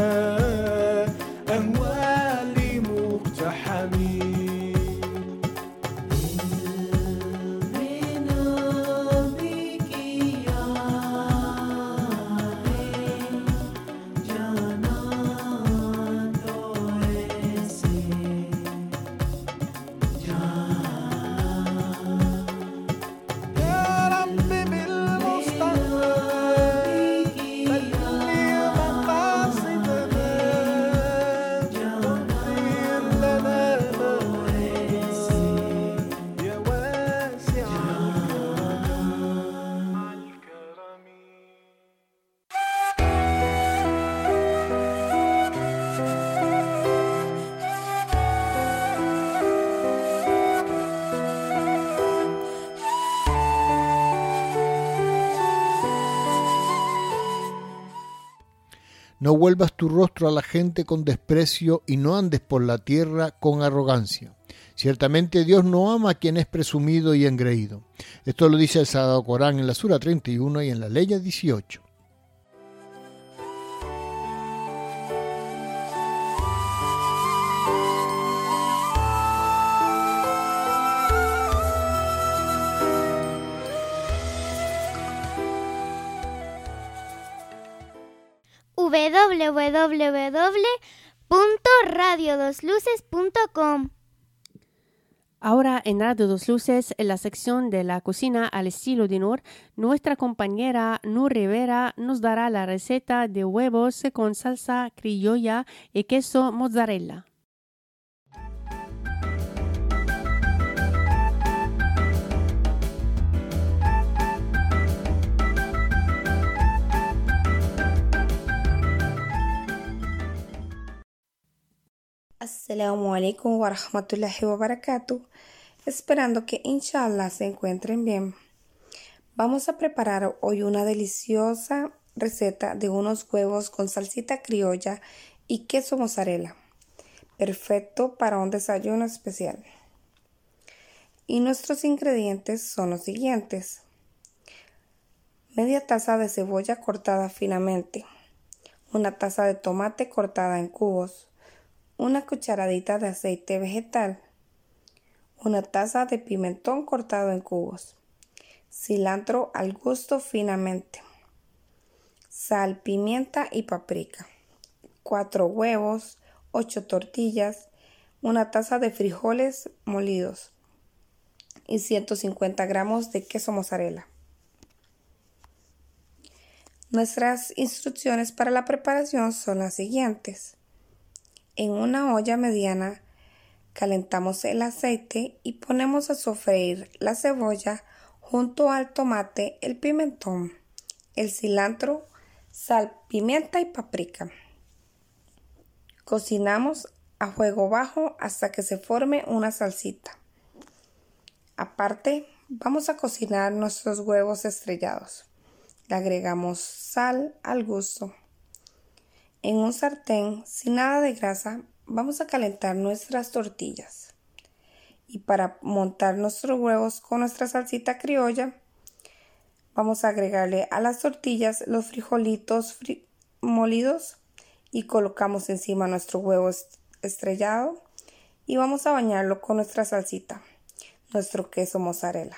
الأهوال مقتحم No vuelvas tu rostro a la gente con desprecio y no andes por la tierra con arrogancia. Ciertamente Dios no ama a quien es presumido y engreído. Esto lo dice el Sagrado Corán en la Sura 31 y en la Ley 18. www.radiodosluces.com. Ahora en Radio Dos Luces, en la sección de la cocina al estilo de Nur, nuestra compañera Nur Rivera nos dará la receta de huevos con salsa criolla y queso mozzarella. Assalamu alaikum wa rahmatullahi wa barakatuh. Esperando que inshallah se encuentren bien. Vamos a preparar hoy una deliciosa receta de unos huevos con salsita criolla y queso mozzarella. Perfecto para un desayuno especial. Y nuestros ingredientes son los siguientes: media taza de cebolla cortada finamente, una taza de tomate cortada en cubos, una cucharadita de aceite vegetal, una taza de pimentón cortado en cubos, cilantro al gusto finamente, sal, pimienta y paprika, 4 huevos, 8 tortillas, una taza de frijoles molidos y 150 gramos de queso mozzarella. Nuestras instrucciones para la preparación son las siguientes. En una olla mediana calentamos el aceite y ponemos a sofreír la cebolla junto al tomate, el pimentón, el cilantro, sal, pimienta y paprika. Cocinamos a fuego bajo hasta que se forme una salsita. Aparte, vamos a cocinar nuestros huevos estrellados. Le agregamos sal al gusto. En un sartén sin nada de grasa vamos a calentar nuestras tortillas. Y para montar nuestros huevos con nuestra salsita criolla, vamos a agregarle a las tortillas los frijolitos molidos y colocamos encima nuestro huevo estrellado y vamos a bañarlo con nuestra salsita, nuestro queso mozzarella.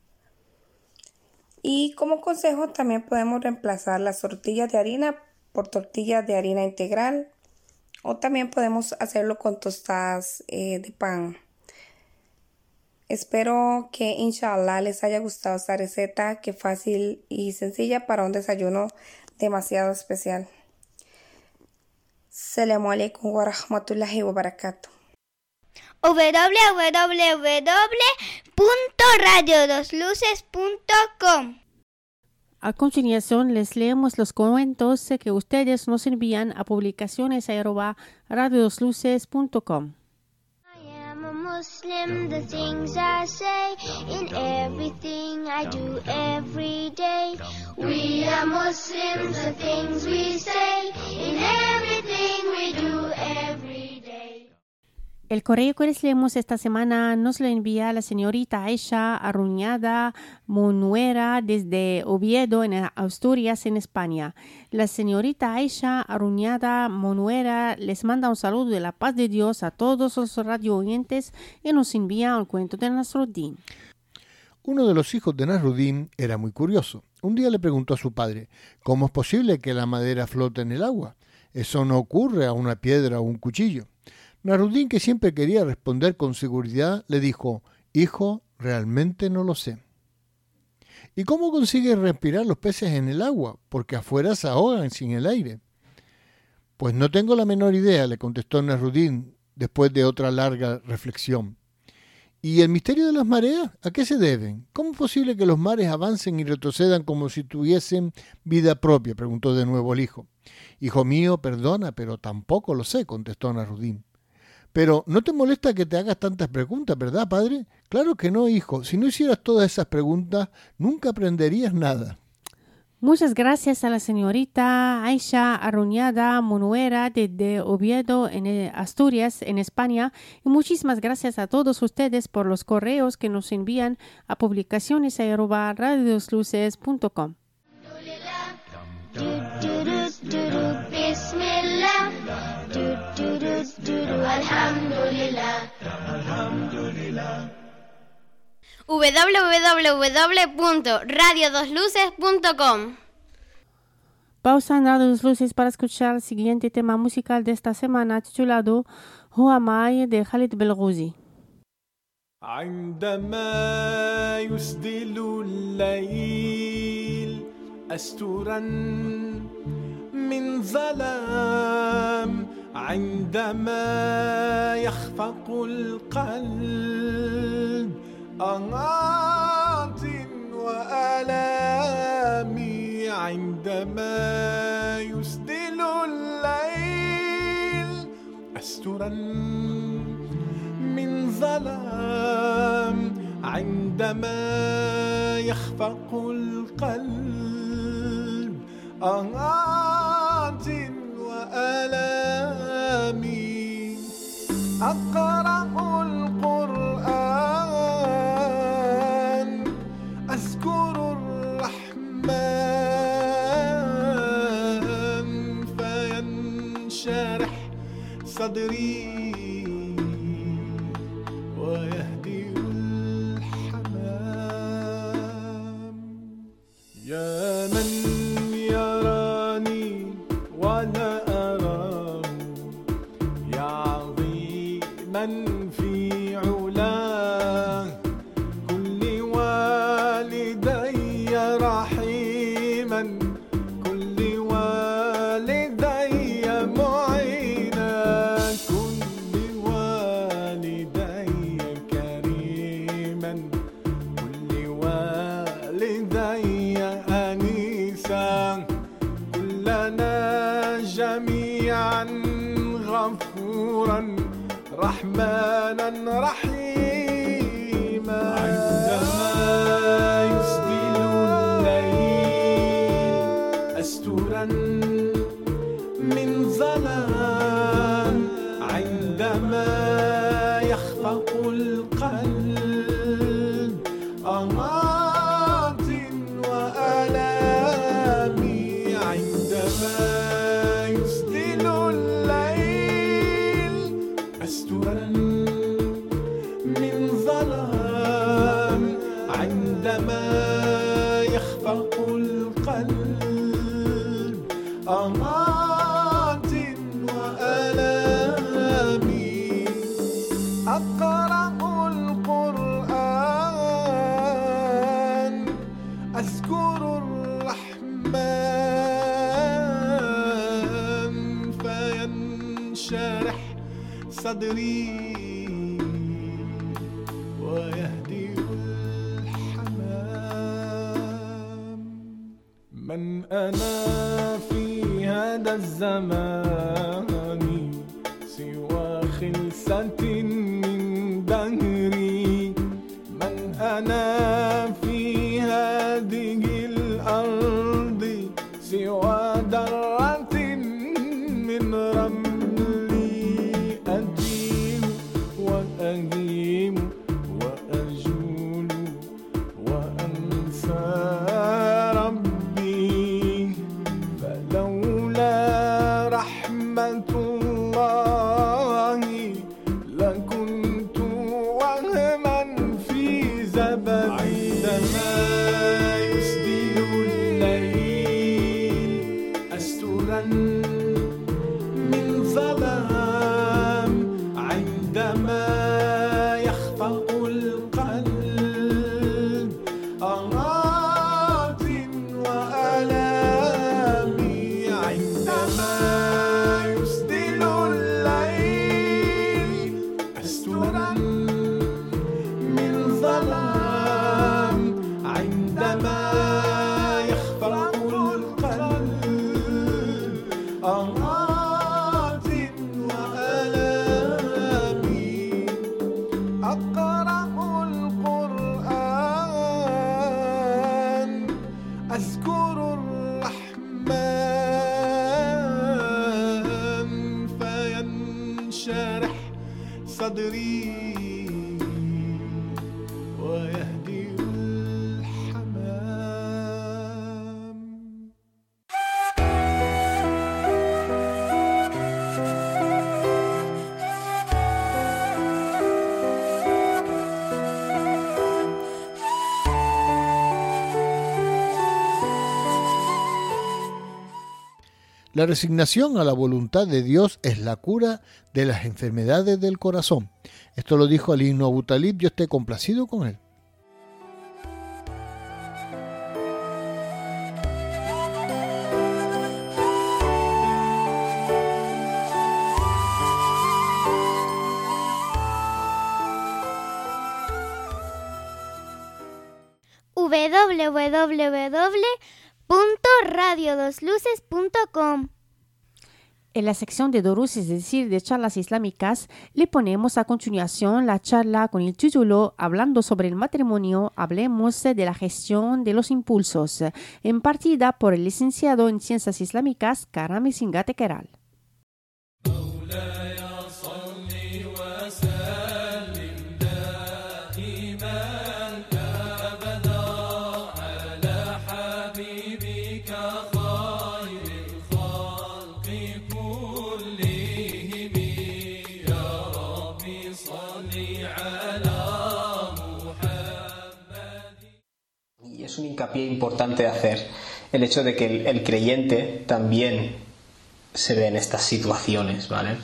Y como consejo también podemos reemplazar las tortillas de harina por tortillas de harina integral o también podemos hacerlo con tostadas de pan. Espero que inshallah les haya gustado esta receta, que fácil y sencilla para un desayuno demasiado especial. Assalamu alaikum wa rahmatullahi wa barakatuh. www.radiodosluces.com. A continuación, les leemos los cuentos que ustedes nos envían a publicaciones@radiodosluces.com. Muslim, the things I say, in everything I do every day. We are Muslims, the things we say, in everything we do every day. El correo que les leemos esta semana nos lo envía la señorita Aisha Arruñada Monuera desde Oviedo, en Asturias, en España. La señorita Aisha Arruñada Monuera les manda un saludo de la paz de Dios a todos los radio oyentes y nos envía un cuento de Nasruddin. Uno de los hijos de Nasruddin era muy curioso. Un día le preguntó a su padre, ¿cómo es posible que la madera flote en el agua? Eso no ocurre a una piedra o un cuchillo. Nasruddin, que siempre quería responder con seguridad, le dijo, hijo, realmente no lo sé. ¿Y cómo consiguen respirar los peces en el agua? Porque afuera se ahogan sin el aire. Pues no tengo la menor idea, le contestó Nasruddin después de otra larga reflexión. ¿Y el misterio de las mareas? ¿A qué se deben? ¿Cómo es posible que los mares avancen y retrocedan como si tuviesen vida propia? Preguntó de nuevo el hijo. Hijo mío, perdona, pero tampoco lo sé, contestó Nasruddin. Pero no te molesta que te hagas tantas preguntas, ¿verdad, padre? Claro que no, hijo. Si no hicieras todas esas preguntas, nunca aprenderías nada. Muchas gracias a la señorita Aisha Arruñada Monuera desde Oviedo, en Asturias, en España. Y muchísimas gracias a todos ustedes por los correos que nos envían a publicaciones@radiodosluces.com. Bismillah, alhamdulillah, www.radiodosluces.com. Pausa en Radio Dos Luces para escuchar el siguiente tema musical de esta semana titulado Who Am I de Khalid Belghouzi. عندما يسدل الليل أسترا من ظلام عندما يخفق القلب أنات وآلامي عندما يسدل الليل أسترا من ظلام عندما يخفق القلب آهات وآلامي أقرأ القرآن أذكر الرحمن فينشرح صدري ويهدي الحمام يا من يراني ولا أراه يا عظيما في علاه كل والدي رحيما كل والدي معينا كل والدي كريما كل والدي أنيسا كلنا جميعا غفورا رحمانا رحيما عندما يسدل الليل أسترا من ظلام عندما يخفق القلب أمات وآلامي عندما يسدل الليل أسترا من ظلام عندما يخفق القلب أمات وآلامي أقرأ القرآن أذكر الرحمن فينشرح صدري من أنا في هذا الزمان سوى خلسة من دهري من أنا في هذه الأرض سوى ذرة من رملي أجيل وأهيم وأجول وأنسى ربي فلولا رحمة الله لكنت وهما في زبدي عندما يسدل الليل أسترا من ظلام عندما يخفق القلب أراض وآلامي عندما يسدل الليل أسترا من ظلام عندما يخفق القلب أراض وآلامي أقرأ القرآن أذكر الرحمن فينشرح صدري ويهدي الحمام. La resignación a la voluntad de Dios es la cura de las enfermedades del corazón. Esto lo dijo Ali ibn Abu Talib, yo esté complacido con él. www.radiodosluces.com. En la sección de Durus, es decir, de charlas islámicas, le ponemos a continuación la charla con el título Hablando sobre el matrimonio, hablemos de la gestión de los impulsos, impartida por el licenciado en Ciencias Islámicas, Karami Singate Keral. Y es un hincapié importante de hacer el hecho de que el creyente también se ve en estas situaciones, ¿vale?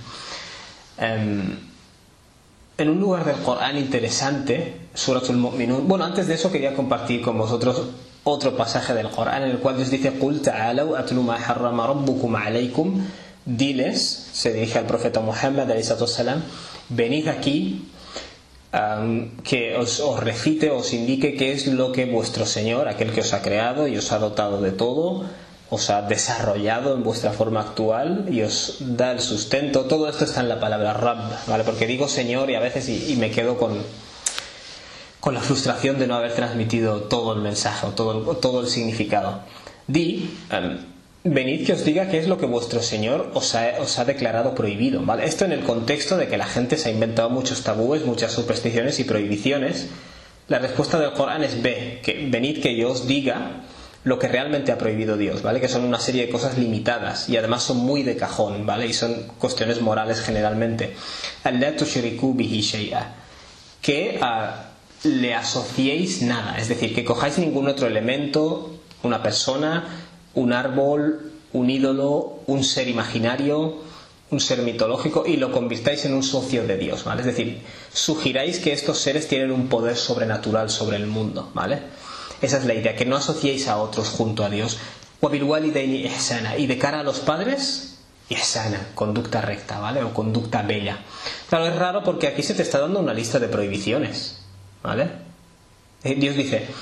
En un lugar del Corán interesante, Suratul Mu'minun. Bueno, antes de eso quería compartir con vosotros otro pasaje del Corán en el cual Dios dice: Qul ta'alaw atlu ma harrama rabbukum alaykum. Diles, se dirige al profeta Muhammad alayhi salam, venid aquí, que os recite, os indique qué es lo que vuestro Señor, aquel que os ha creado y os ha dotado de todo, os ha desarrollado en vuestra forma actual y os da el sustento. Todo esto está en la palabra Rabb, ¿vale? Porque digo Señor y a veces y me quedo con la frustración de no haber transmitido todo el mensaje o todo el significado. Venid que os diga qué es lo que vuestro Señor os ha declarado prohibido, ¿vale? Esto en el contexto de que la gente se ha inventado muchos tabúes, muchas supersticiones y prohibiciones. La respuesta del Corán es venid que yo os diga lo que realmente ha prohibido Dios, ¿vale? Que son una serie de cosas limitadas y además son muy de cajón, ¿vale? Y son cuestiones morales generalmente. Alla tushriku bihi shay'a, que le asociéis nada, es decir, que cojáis ningún otro elemento, una persona, un árbol, un ídolo, un ser imaginario, un ser mitológico, y lo convirtáis en un socio de Dios, ¿vale? Es decir, sugiráis que estos seres tienen un poder sobrenatural sobre el mundo, ¿vale? Esa es la idea, que no asociéis a otros junto a Dios. وَبِالْوَالِدَيْنِ إِحْسَانًا, y de cara a los padres, ihsana, conducta recta, ¿vale? O conducta bella. Claro, es raro porque aquí se te está dando una lista de prohibiciones, ¿vale? Dios dice: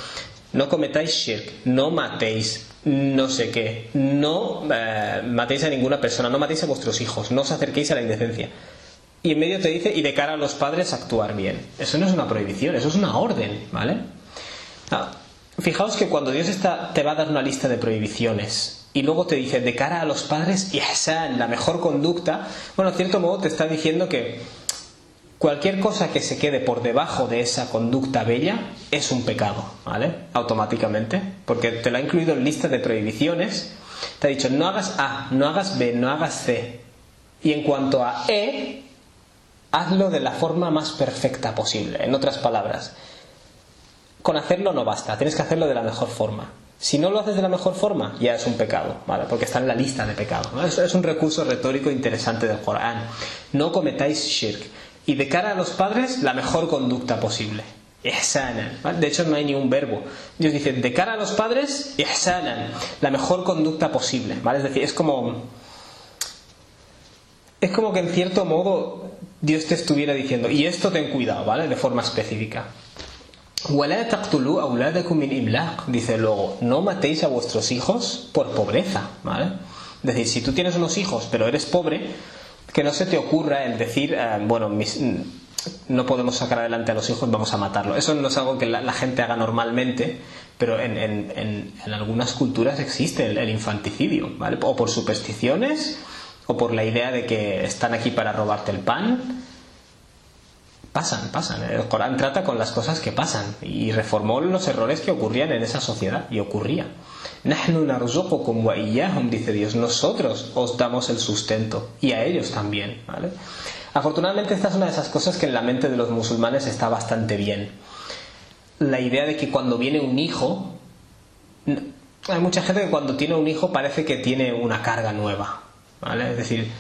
no cometáis shirk, no matéis, no sé qué, no matéis a ninguna persona, no matéis a vuestros hijos, no os acerquéis a la indecencia. Y en medio te dice, y de cara a los padres actuar bien. Eso no es una prohibición, eso es una orden, ¿vale? Fijaos que cuando Dios te va a dar una lista de prohibiciones y luego te dice, de cara a los padres, ihsan, la mejor conducta, bueno, en cierto modo te está diciendo que cualquier cosa que se quede por debajo de esa conducta bella es un pecado, ¿vale? Automáticamente, porque te lo ha incluido en lista de prohibiciones. Te ha dicho, no hagas A, no hagas B, no hagas C. Y en cuanto a E, hazlo de la forma más perfecta posible. En otras palabras, con hacerlo no basta, tienes que hacerlo de la mejor forma. Si no lo haces de la mejor forma, ya es un pecado, ¿vale? Porque está en la lista de pecados, ¿no? Es un recurso retórico interesante del Corán. No cometáis shirk. Y de cara a los padres, la mejor conducta posible. Ihsanan, ¿vale? De hecho no hay ni un verbo. Dios dice, de cara a los padres, ihsanan, la mejor conducta posible, ¿vale? Es decir, es como que en cierto modo Dios te estuviera diciendo, y esto ten cuidado, ¿vale? De forma específica. وَلَا تَقْتُلُوا أَوْلَادَكُمْ مِنْ إِمْلَاقٍ, dice luego, no matéis a vuestros hijos por pobreza, ¿vale? Es decir, si tú tienes unos hijos pero eres pobre, que no se te ocurra el decir, no podemos sacar adelante a los hijos, vamos a matarlo. Eso no es algo que la gente haga normalmente, pero en algunas culturas existe el infanticidio, ¿vale? O por supersticiones, o por la idea de que están aquí para robarte el pan. Pasan. El Corán trata con las cosas que pasan y reformó los errores que ocurrían en esa sociedad, y ocurría. Nahnu narzuqukum wa iyyahum, dice Dios, nosotros os damos el sustento y a ellos también, ¿vale? Afortunadamente esta es una de esas cosas que en la mente de los musulmanes está bastante bien. La idea de que cuando viene un hijo, hay mucha gente que cuando tiene un hijo parece que tiene una carga nueva, ¿vale? Es decir,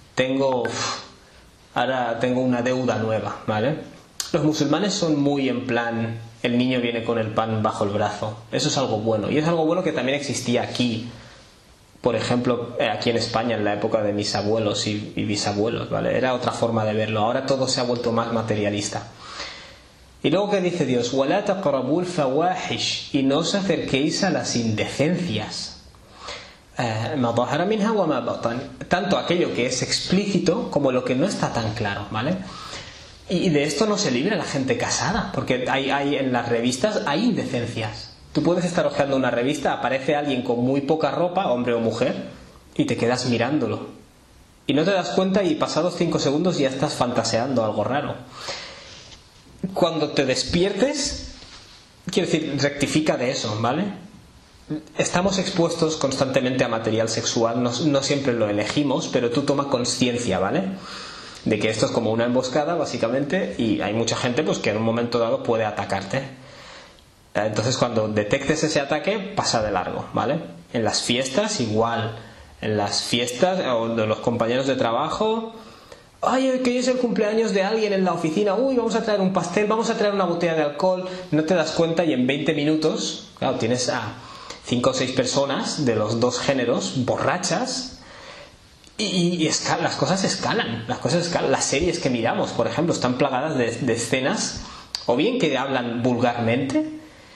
ahora tengo una deuda nueva, ¿vale? Los musulmanes son muy en plan, el niño viene con el pan bajo el brazo. Eso es algo bueno. Y es algo bueno que también existía aquí. Por ejemplo, aquí en España, en la época de mis abuelos y bisabuelos, ¿vale? Era otra forma de verlo. Ahora todo se ha vuelto más materialista. Y luego que dice Dios, وَلَا تَقْرَبُوا الْفَوَاحِشِ, y no os acerquéis a las indecencias. مَا ظَهَرَ مِنْهَا وَمَا بَطَنَ, tanto aquello que es explícito como lo que no está tan claro, ¿vale? Y de esto no se libra la gente casada, porque hay en las revistas hay indecencias. Tú puedes estar hojeando una revista, aparece alguien con muy poca ropa, hombre o mujer, y te quedas mirándolo. Y no te das cuenta y pasados 5 segundos ya estás fantaseando algo raro. Cuando te despiertes, quiero decir, rectifica de eso, ¿vale? Estamos expuestos constantemente a material sexual, no siempre lo elegimos, pero tú toma conciencia, ¿vale? De que esto es como una emboscada, básicamente, y hay mucha gente pues que en un momento dado puede atacarte. Entonces cuando detectes ese ataque, pasa de largo, ¿vale? En las fiestas igual, en las fiestas o de los compañeros de trabajo, ay, que hoy es el cumpleaños de alguien en la oficina, uy, vamos a traer un pastel, vamos a traer una botella de alcohol, no te das cuenta y en 20 minutos, claro, tienes a 5 o 6 personas de los dos géneros borrachas. Y las cosas escalan. Las series que miramos, por ejemplo, están plagadas de escenas, o bien que hablan vulgarmente,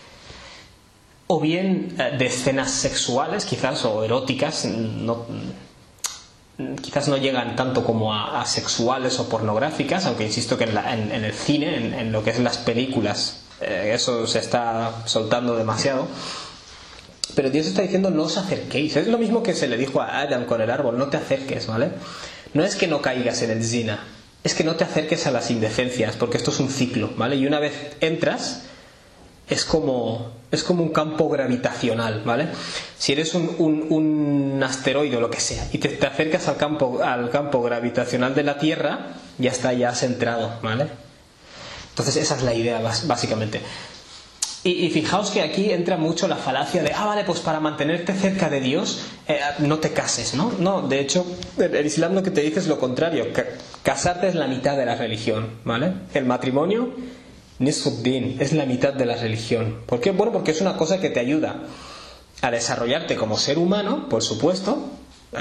o bien de escenas sexuales, quizás, o eróticas, quizás no llegan tanto como a sexuales o pornográficas, aunque insisto que en el cine, en lo que es las películas, eso se está soltando demasiado. Pero Dios está diciendo no os acerquéis. Es lo mismo que se le dijo a Adam con el árbol, no te acerques, ¿vale? No es que no caigas en el zina, es que no te acerques a las indecencias, porque esto es un ciclo, ¿vale? Y una vez entras, es como un campo gravitacional, ¿vale? Si eres un asteroide o lo que sea y te acercas al campo gravitacional de la Tierra, ya está, ya has entrado, ¿vale? Entonces esa es la idea básicamente. Y fijaos que aquí entra mucho la falacia de vale, pues para mantenerte cerca de Dios no te cases, ¿no? No, de hecho el Islam lo que te dice es lo contrario. Casarte es la mitad de la religión, ¿vale? El matrimonio nisfuddin, es la mitad de la religión. ¿Por qué? Bueno, porque es una cosa que te ayuda a desarrollarte como ser humano, por supuesto,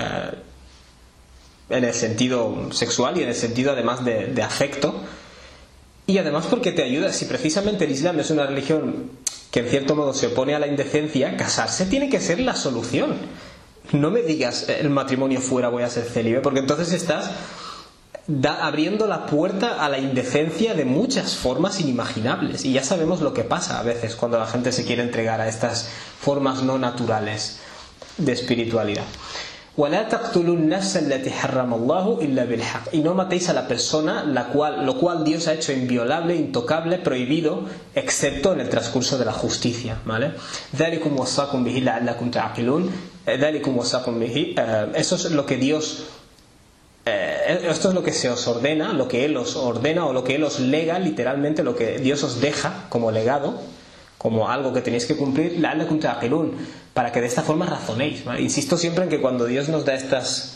en el sentido sexual y en el sentido además de afecto. Y además porque te ayuda, si precisamente el Islam es una religión que en cierto modo se opone a la indecencia, casarse tiene que ser la solución. No me digas el matrimonio fuera, voy a ser célibe, porque entonces estás abriendo la puerta a la indecencia de muchas formas inimaginables. Y ya sabemos lo que pasa a veces cuando la gente se quiere entregar a estas formas no naturales de espiritualidad. وَلَا تَقْتُلُوا النَّفْسَ الَّتِي حَرَّمَ اللَّهُ إِلَّا بِالْحَقِّ. Y no matéis a la persona lo cual Dios ha hecho inviolable, intocable, prohibido, excepto en el transcurso de la justicia, ¿vale? ذَلِكُمْ وَصَّاكُمْ بِهِ لَعَلَّكُمْ تَعْقِلُونَ. ذَلِكُمْ وَصَّاكُمْ بِهِ. Eso es lo que Dios... esto es lo que se os ordena, lo que Él os ordena o lo que Él os lega, literalmente lo que Dios os deja como legado, como algo que tenéis que cumplir, لَعَلَّكُمْ تَعْقِلُونَ, para que de esta forma razonéis, ¿vale? Insisto siempre en que cuando Dios nos da estas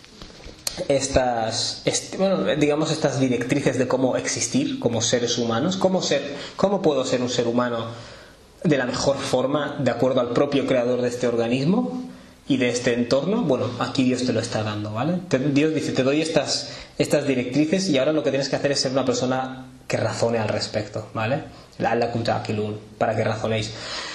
directrices de cómo existir como seres humanos, cómo puedo ser un ser humano de la mejor forma de acuerdo al propio creador de este organismo y de este entorno, bueno, aquí Dios te lo está dando, ¿vale? Dios dice, te doy estas directrices y ahora lo que tienes que hacer es ser una persona que razone al respecto, ¿vale? لَعَلَّكُمْ تَعْقِلُونَ, para que razonéis.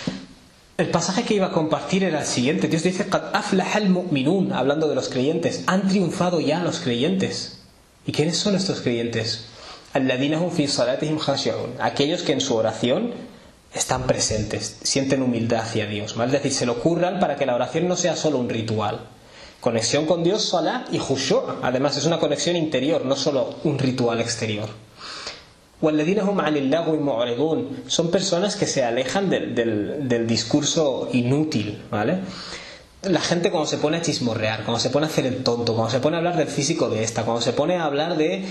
El pasaje que iba a compartir era el siguiente. Dios dice قَدْ أَفْلَحَ الْمُؤْمِنُونَ, hablando de los creyentes. Han triunfado ya los creyentes. ¿Y quiénes son estos creyentes? الَّذِينَ هُمْ فِي صَلَاتِهِمْ خَاشِعُونَ, aquellos que en su oración están presentes, sienten humildad hacia Dios, ¿vale? Es decir, se lo curran para que la oración no sea solo un ritual. Conexión con Dios, salat y khushu'. Además es una conexión interior, no solo un ritual exterior. وَالَّذِينَ هُمْ عَنِ اللَّغْوِ مُعْرِضُونَ, son personas que se alejan del discurso inútil, ¿vale? La gente cuando se pone a chismorrear, cuando se pone a hacer el tonto, cuando se pone a hablar del físico de esta, cuando se pone a hablar de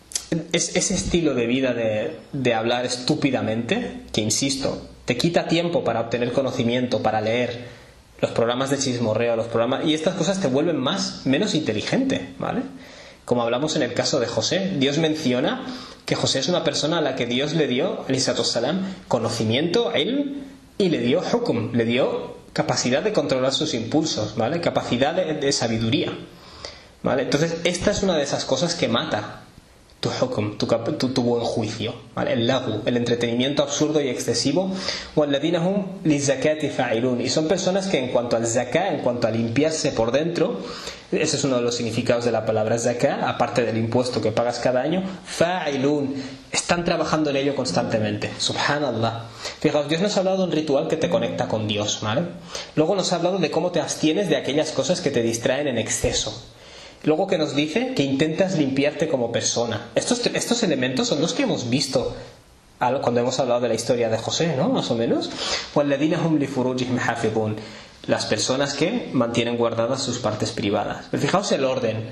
ese estilo de vida de hablar estúpidamente, que insisto, te quita tiempo para obtener conocimiento, para leer los programas de chismorreo, y estas cosas te vuelven menos inteligente, ¿vale? Como hablamos en el caso de José, Dios menciona que José es una persona a la que Dios le dio, alayhi salam, conocimiento, ilm, y le dio hukm, le dio capacidad de controlar sus impulsos, ¿vale? Capacidad de sabiduría, ¿vale? Entonces esta es una de esas cosas que mata tu hukm, tu buen juicio, ¿vale? El lagu, el entretenimiento absurdo y excesivo. وَالَّذِينَ هُمْ لِلزَّكَاةِ فَاعِلُونَ, y son personas que en cuanto al zakah, en cuanto a limpiarse por dentro, ese es uno de los significados de la palabra zakah, aparte del impuesto que pagas cada año, fa'ilun, están trabajando en ello constantemente. Subhanallah. Fijaos, Dios nos ha hablado de un ritual que te conecta con Dios, ¿vale? Luego nos ha hablado de cómo te abstienes de aquellas cosas que te distraen en exceso. Luego que nos dice que intentas limpiarte como persona. Estos elementos son los que hemos visto cuando hemos hablado de la historia de José, ¿no? Más o menos. وَالَّذِينَ هُمْ لِفُرُوجِهِمْ حَافِظُونَ, las personas que mantienen guardadas sus partes privadas. Pero fijaos el orden.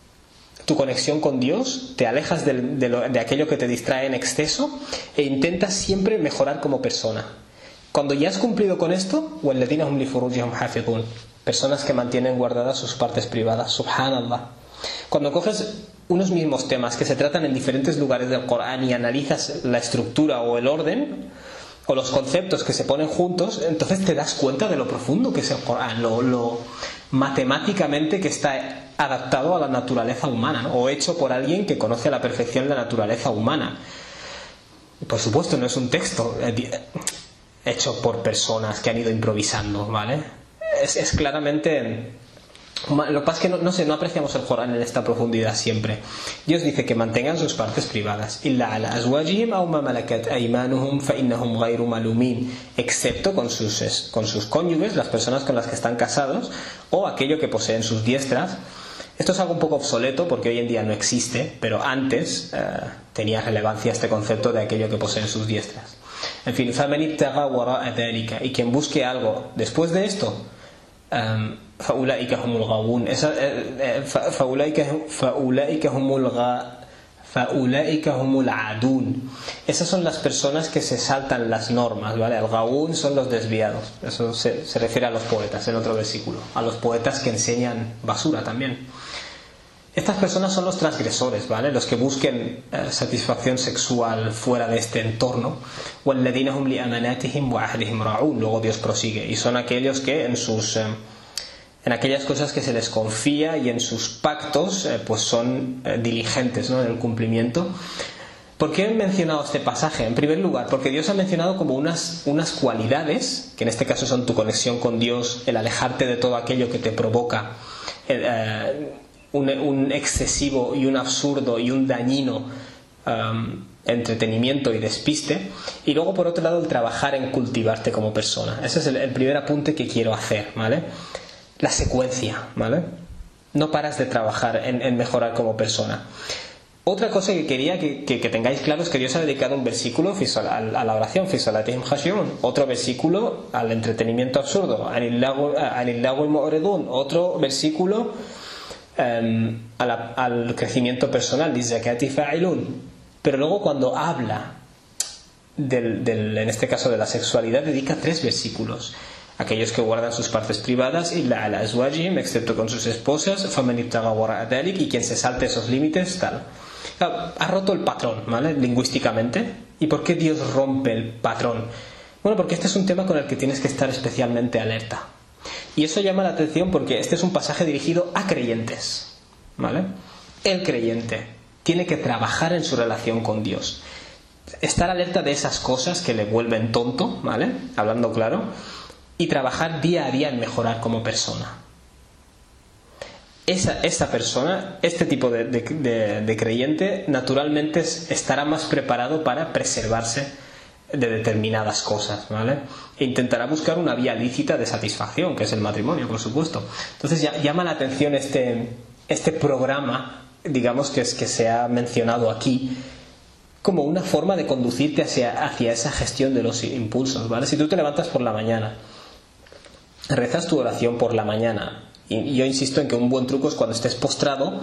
Tu conexión con Dios, te alejas de aquello que te distrae en exceso e intentas siempre mejorar como persona. Cuando ya has cumplido con esto, وَالَّذِينَ هُمْ لِفُرُوجِهِمْ حَافِظُونَ, personas que mantienen guardadas sus partes privadas. Subhanallah. Cuando coges unos mismos temas que se tratan en diferentes lugares del Corán y analizas la estructura o el orden o los conceptos que se ponen juntos, entonces te das cuenta de lo profundo que es el Corán, lo matemáticamente que está adaptado a la naturaleza humana, ¿no? O hecho por alguien que conoce a la perfección la naturaleza humana. Por supuesto, no es un texto hecho por personas que han ido improvisando, ¿vale? Es claramente... Lo que pasa es que no apreciamos el Corán en esta profundidad siempre. Dios dice que mantengan sus partes privadas, illa ala azwajihim aw ma malakat aymanuhum fa innahum ghayru malumin, excepto con sus cónyuges, las personas con las que están casados, o aquello que poseen sus diestras. Esto es algo un poco obsoleto porque hoy en día no existe, pero antes tenía relevancia este concepto de aquello que poseen sus diestras. En fin, faman ibtagha wara'a dhalika, y quien busque algo después de esto, فأولئك هم الغاوون, فأولئك هم العادون. Esas son las personas que se saltan las normas, ¿vale? El gaún son los desviados. Eso se refiere a los poetas en otro versículo, a los poetas que enseñan basura también. Estas personas son los transgresores, ¿vale? Los que busquen satisfacción sexual fuera de este entorno. وَالَّذِينَ هُمْ لِأَمَانَاتِهِمْ وَعَهْدِهِمْ رَاعُونَ. Luego Dios prosigue, y son aquellos que en aquellas cosas que se les confía y en sus pactos pues son diligentes, ¿no? En el cumplimiento. ¿Por qué he mencionado este pasaje? En primer lugar, porque Dios ha mencionado como unas cualidades, que en este caso son tu conexión con Dios, el alejarte de todo aquello que te provoca un excesivo y un absurdo y un dañino entretenimiento y despiste, y luego por otro lado el trabajar en cultivarte como persona. Ese es el primer apunte que quiero hacer, ¿vale? La secuencia, ¿vale? No paras de trabajar en mejorar como persona. Otra cosa que quería que tengáis claro es que Dios ha dedicado un versículo a la oración, otro versículo al entretenimiento absurdo, otro versículo al crecimiento personal, pero luego cuando habla en este caso de la sexualidad, dedica 3 versículos: aquellos que guardan sus partes privadas, excepto con sus esposas, y quien se salte esos límites, tal. Ha roto el patrón, ¿vale? Lingüísticamente. ¿Y por qué Dios rompe el patrón? Bueno, porque este es un tema con el que tienes que estar especialmente alerta. Y eso llama la atención porque este es un pasaje dirigido a creyentes, ¿vale? El creyente tiene que trabajar en su relación con Dios, estar alerta de esas cosas que le vuelven tonto, ¿vale? Hablando claro, y trabajar día a día en mejorar como persona. Esa persona, este tipo de creyente, naturalmente estará más preparado para preservarse de determinadas cosas, ¿vale? E intentará buscar una vía lícita de satisfacción, que es el matrimonio, por supuesto. Entonces llama la atención este programa, digamos, que se ha mencionado aquí, como una forma de conducirte hacia esa gestión de los impulsos, ¿vale? Si tú te levantas por la mañana, rezas tu oración por la mañana, y yo insisto en que un buen truco es cuando estés postrado,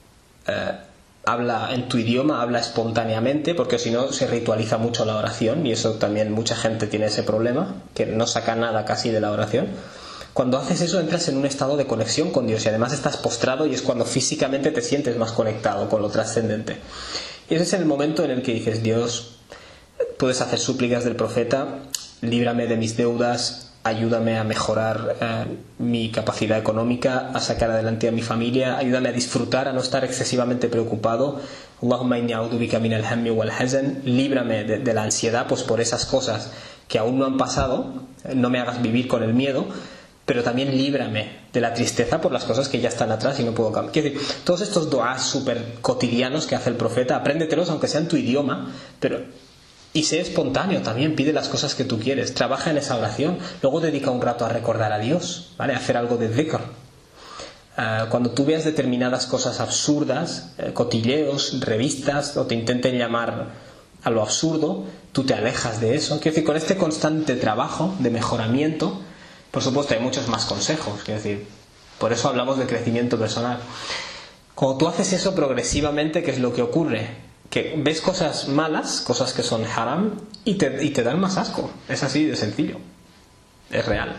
habla en tu idioma, habla espontáneamente, porque si no se ritualiza mucho la oración, y eso también mucha gente tiene ese problema, que no saca nada casi de la oración. Cuando haces eso entras en un estado de conexión con Dios y además estás postrado, y es cuando físicamente te sientes más conectado con lo trascendente. Y ese es el momento en el que dices: Dios, puedes hacer súplicas del profeta: líbrame de mis deudas, ayúdame a mejorar mi capacidad económica, a sacar adelante a mi familia, ayúdame a disfrutar, a no estar excesivamente preocupado. Allahumma inni a'udhu bika min al-hammi wal-hazan, líbrame de la ansiedad, pues por esas cosas que aún no han pasado, no me hagas vivir con el miedo, pero también líbrame de la tristeza por las cosas que ya están atrás y no puedo cambiar. Quiero decir, todos estos duás súper cotidianos que hace el profeta, apréndetelos aunque sea en tu idioma, y sé espontáneo también, pide las cosas que tú quieres, trabaja en esa oración, luego dedica un rato a recordar a Dios, ¿vale? A hacer algo de dhikr. Cuando tú veas determinadas cosas absurdas, cotilleos, revistas, o te intenten llamar a lo absurdo, tú te alejas de eso. Quiero decir, con este constante trabajo de mejoramiento, por supuesto hay muchos más consejos, quiero decir, por eso hablamos de crecimiento personal. Cuando tú haces eso progresivamente, ¿qué es lo que ocurre? Que ves cosas malas, cosas que son haram, y te dan más asco. Es así de sencillo, es real.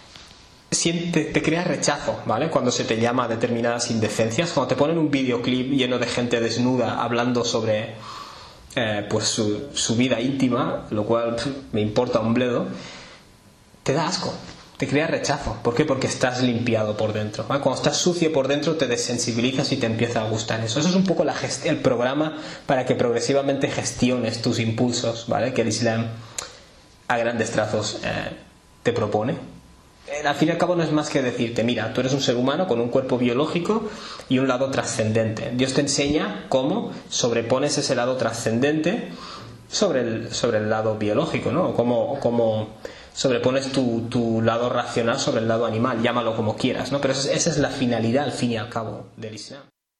Te crea rechazo, ¿vale? Cuando se te llama a determinadas indecencias, cuando te ponen un videoclip lleno de gente desnuda hablando sobre pues su vida íntima, lo cual me importa un bledo, te da asco, te crea rechazo. ¿Por qué? Porque estás limpiado por dentro, ¿vale? Cuando estás sucio por dentro te desensibilizas y te empieza a gustar eso. Eso es un poco el programa para que progresivamente gestiones tus impulsos, ¿vale? Que el Islam a grandes trazos te propone. Al fin y al cabo no es más que decirte: mira, tú eres un ser humano con un cuerpo biológico y un lado trascendente. Dios te enseña cómo sobrepones ese lado trascendente sobre el lado biológico, ¿no? Cómo sobrepones tu lado racional sobre el lado animal, llámalo como quieras, ¿no? Pero esa es la finalidad, al fin y al cabo, del Islam.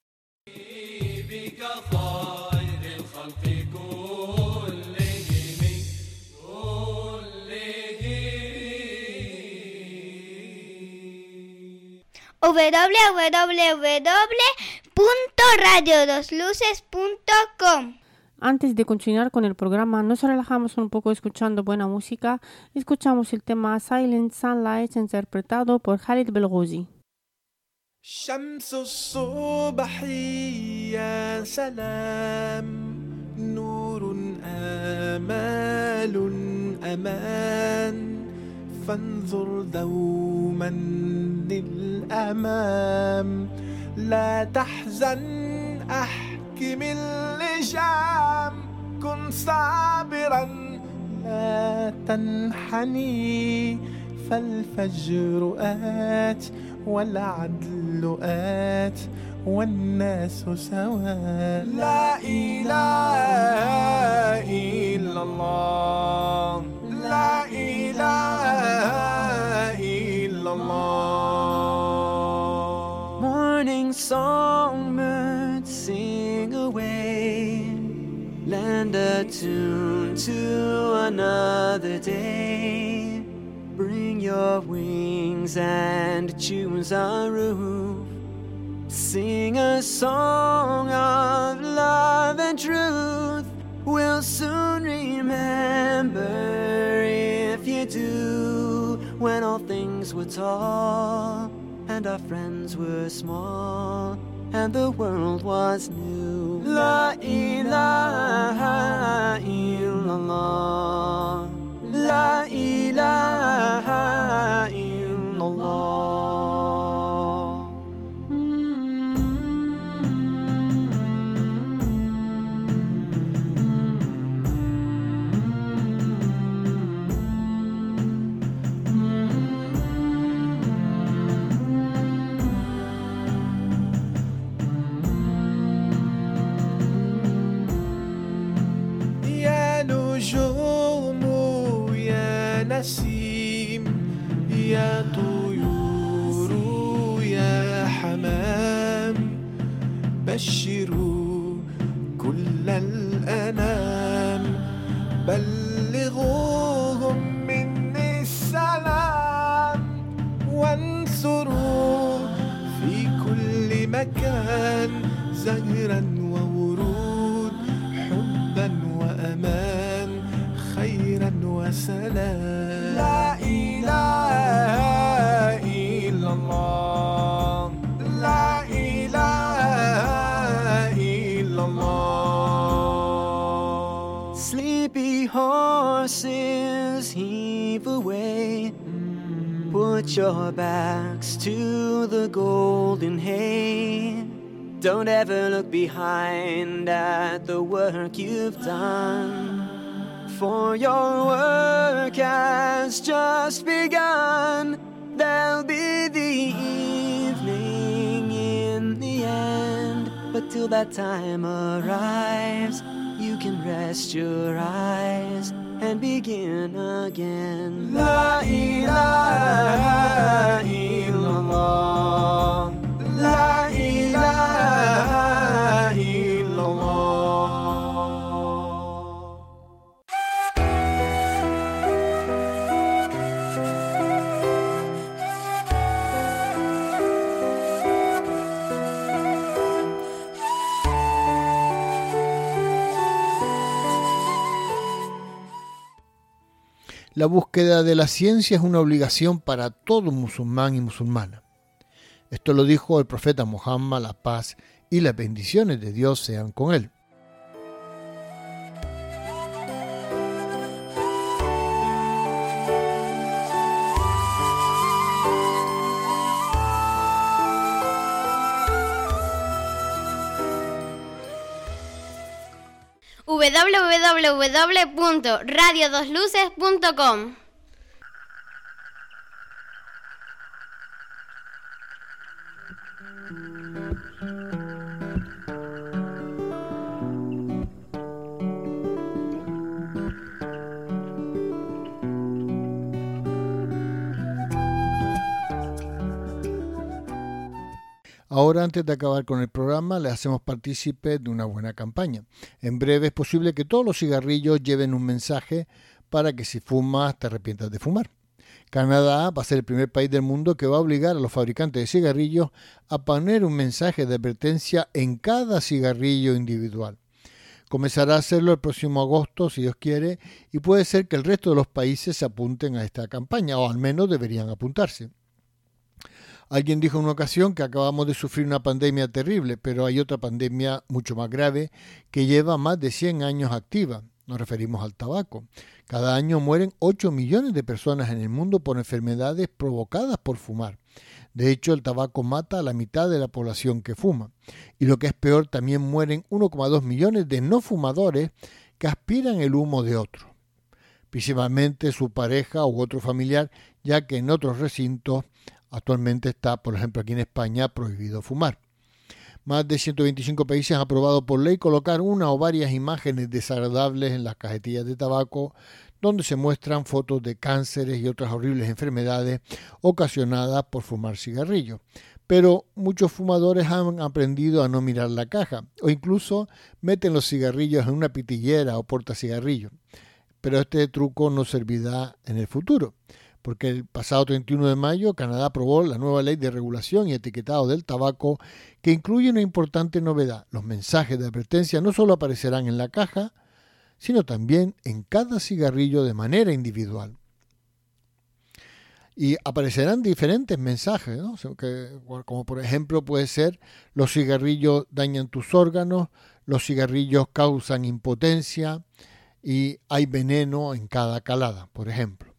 www.radiodosluces.com. Antes de continuar con el programa, nos relajamos un poco escuchando buena música. Escuchamos el tema Silent Sunlight interpretado por Khalid Belghouzi. شمس الصبح يا سلام نور آمال أمان فانظر دوما للأمام لا تحزن أحكم اللجام كن صابرا لا تنحني فالفجر آت والعدل آت والناس سواء لا إله إلا الله لا إله إلا الله. Morning songbirds sing away, lend a tune to another day. Bring your wings and choose a roof. Sing a song of love and truth. We'll soon remember if you do, when all things were tall and our friends were small and the world was new. La ilaha illallah. La ilaha illallah. يا نجوم يا نسيم يا طيور يا حمام بشروا كل الأنام بلغوهم مني السلام وانثروا في كل مكان زهرا وورود حبا وأمان خيرا وسلام لا إله إلا الله لا إله إلا الله. Sleepy horses heave away. Put your backs to the golden hay. Don't ever look behind at the work you've done, for your work has just begun. There'll be the evening in the end, but till that time arrives, you can rest your eyes and begin again. La ilaha illallah. La ilaha illallah. La búsqueda de la ciencia es una obligación para todo musulmán y musulmana. Esto lo dijo el profeta Muhammad, la paz y las bendiciones de Dios sean con él. www.radiodosluces.com. Ahora, antes de acabar con el programa, les hacemos partícipe de una buena campaña. En breve es posible que todos los cigarrillos lleven un mensaje para que si fumas te arrepientas de fumar. Canadá va a ser el primer país del mundo que va a obligar a los fabricantes de cigarrillos a poner un mensaje de advertencia en cada cigarrillo individual. Comenzará a hacerlo el próximo agosto, si Dios quiere, y puede ser que el resto de los países se apunten a esta campaña, o al menos deberían apuntarse. Alguien dijo en una ocasión que acabamos de sufrir una pandemia terrible, pero hay otra pandemia mucho más grave que lleva más de 100 años activa. Nos referimos al tabaco. Cada año mueren 8 millones de personas en el mundo por enfermedades provocadas por fumar. De hecho, el tabaco mata a la mitad de la población que fuma. Y lo que es peor, también mueren 1,2 millones de no fumadores que aspiran el humo de otro, principalmente su pareja u otro familiar, ya que en otros recintos actualmente está, por ejemplo aquí en España, prohibido fumar. Más de 125 países han aprobado por ley colocar una o varias imágenes desagradables en las cajetillas de tabaco, donde se muestran fotos de cánceres y otras horribles enfermedades ocasionadas por fumar cigarrillos. Pero muchos fumadores han aprendido a no mirar la caja, o incluso meten los cigarrillos en una pitillera o portacigarrillos. Pero este truco no servirá en el futuro, porque el pasado 31 de mayo Canadá aprobó la nueva ley de regulación y etiquetado del tabaco, que incluye una importante novedad. Los mensajes de advertencia no solo aparecerán en la caja, sino también en cada cigarrillo de manera individual. Y aparecerán diferentes mensajes, ¿no? Como por ejemplo puede ser: los cigarrillos dañan tus órganos, los cigarrillos causan impotencia y hay veneno en cada calada, por ejemplo.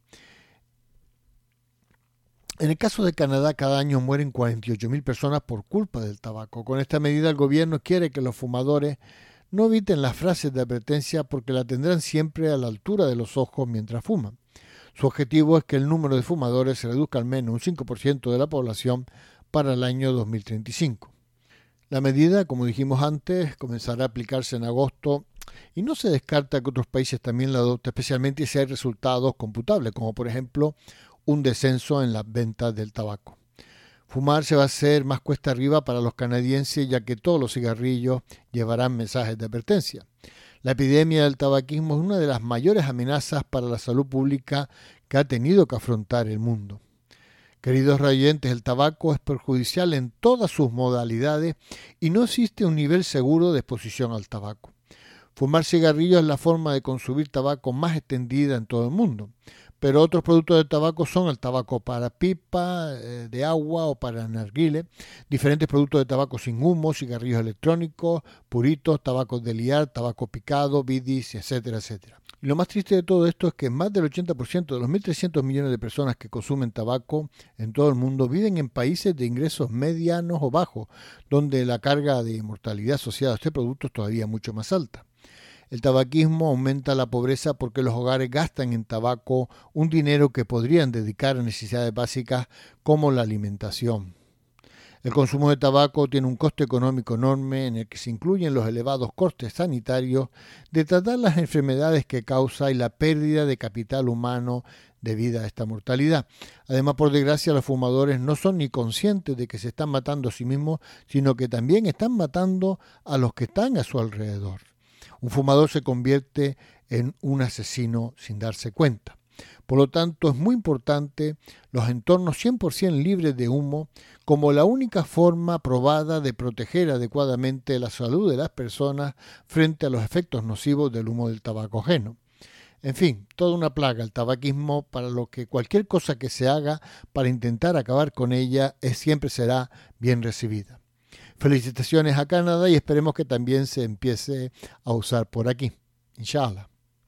En el caso de Canadá, cada año mueren 48.000 personas por culpa del tabaco. Con esta medida el gobierno quiere que los fumadores no eviten las frases de advertencia, porque la tendrán siempre a la altura de los ojos mientras fuman. Su objetivo es que el número de fumadores se reduzca al menos un 5% de la población para el año 2035. La medida, como dijimos antes, comenzará a aplicarse en agosto y no se descarta que otros países también la adopten, especialmente si hay resultados computables, como por ejemplo un descenso en las ventas del tabaco. Fumar se va a hacer más cuesta arriba para los canadienses, ya que todos los cigarrillos llevarán mensajes de advertencia. La epidemia del tabaquismo es una de las mayores amenazas para la salud pública que ha tenido que afrontar el mundo. Queridos radioyentes, el tabaco es perjudicial en todas sus modalidades y no existe un nivel seguro de exposición al tabaco. Fumar cigarrillos es la forma de consumir tabaco más extendida en todo el mundo, pero otros productos de tabaco son el tabaco para pipa, de agua o para narguile, diferentes productos de tabaco sin humo, cigarrillos electrónicos, puritos, tabacos de liar, tabaco picado, bidis, etcétera, etcétera. Y lo más triste de todo esto es que más del 80% de los 1.300 millones de personas que consumen tabaco en todo el mundo viven en países de ingresos medianos o bajos, donde la carga de mortalidad asociada a este producto es todavía mucho más alta. El tabaquismo aumenta la pobreza porque los hogares gastan en tabaco un dinero que podrían dedicar a necesidades básicas como la alimentación. El consumo de tabaco tiene un coste económico enorme, en el que se incluyen los elevados costes sanitarios de tratar las enfermedades que causa y la pérdida de capital humano debido a esta mortalidad. Además, por desgracia, los fumadores no son ni conscientes de que se están matando a sí mismos, sino que también están matando a los que están a su alrededor. Un fumador se convierte en un asesino sin darse cuenta. Por lo tanto, es muy importante los entornos 100% libres de humo como la única forma probada de proteger adecuadamente la salud de las personas frente a los efectos nocivos del humo del tabaco ajeno. En fin, toda una plaga el tabaquismo, para lo que cualquier cosa que se haga para intentar acabar con ella siempre será bien recibida. Felicitaciones a Canadá y esperemos que también se empiece a usar por aquí. Inshallah.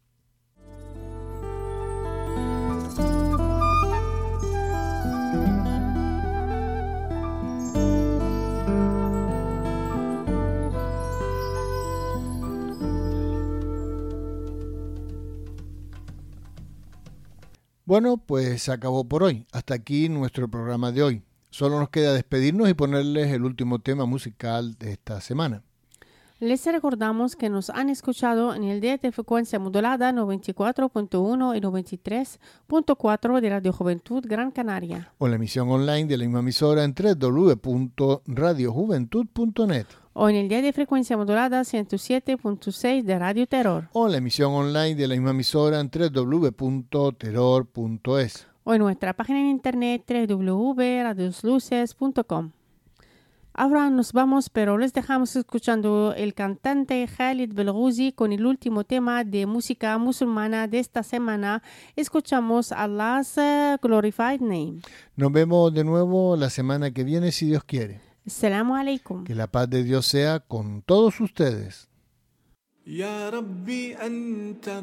Bueno, pues se acabó por hoy. Hasta aquí nuestro programa de hoy. Solo nos queda despedirnos y ponerles el último tema musical de esta semana. Les recordamos que nos han escuchado en el día de frecuencia modulada 94.1 y 93.4 de Radio Juventud Gran Canaria. O en la emisión online de la misma emisora en www.radiojuventud.net. O en el día de frecuencia modulada 107.6 de Radio Terror. O en la emisión online de la misma emisora en www.terror.es. O en nuestra página en internet www.radiosluces.com. Ahora nos vamos, pero les dejamos escuchando el cantante Khalid Belghouzi con el último tema de música musulmana de esta semana. Escuchamos Allah's Glorified Name. Nos vemos de nuevo la semana que viene, si Dios quiere. Assalamu alaikum. Que la paz de Dios sea con todos ustedes. Ya Rabbi anta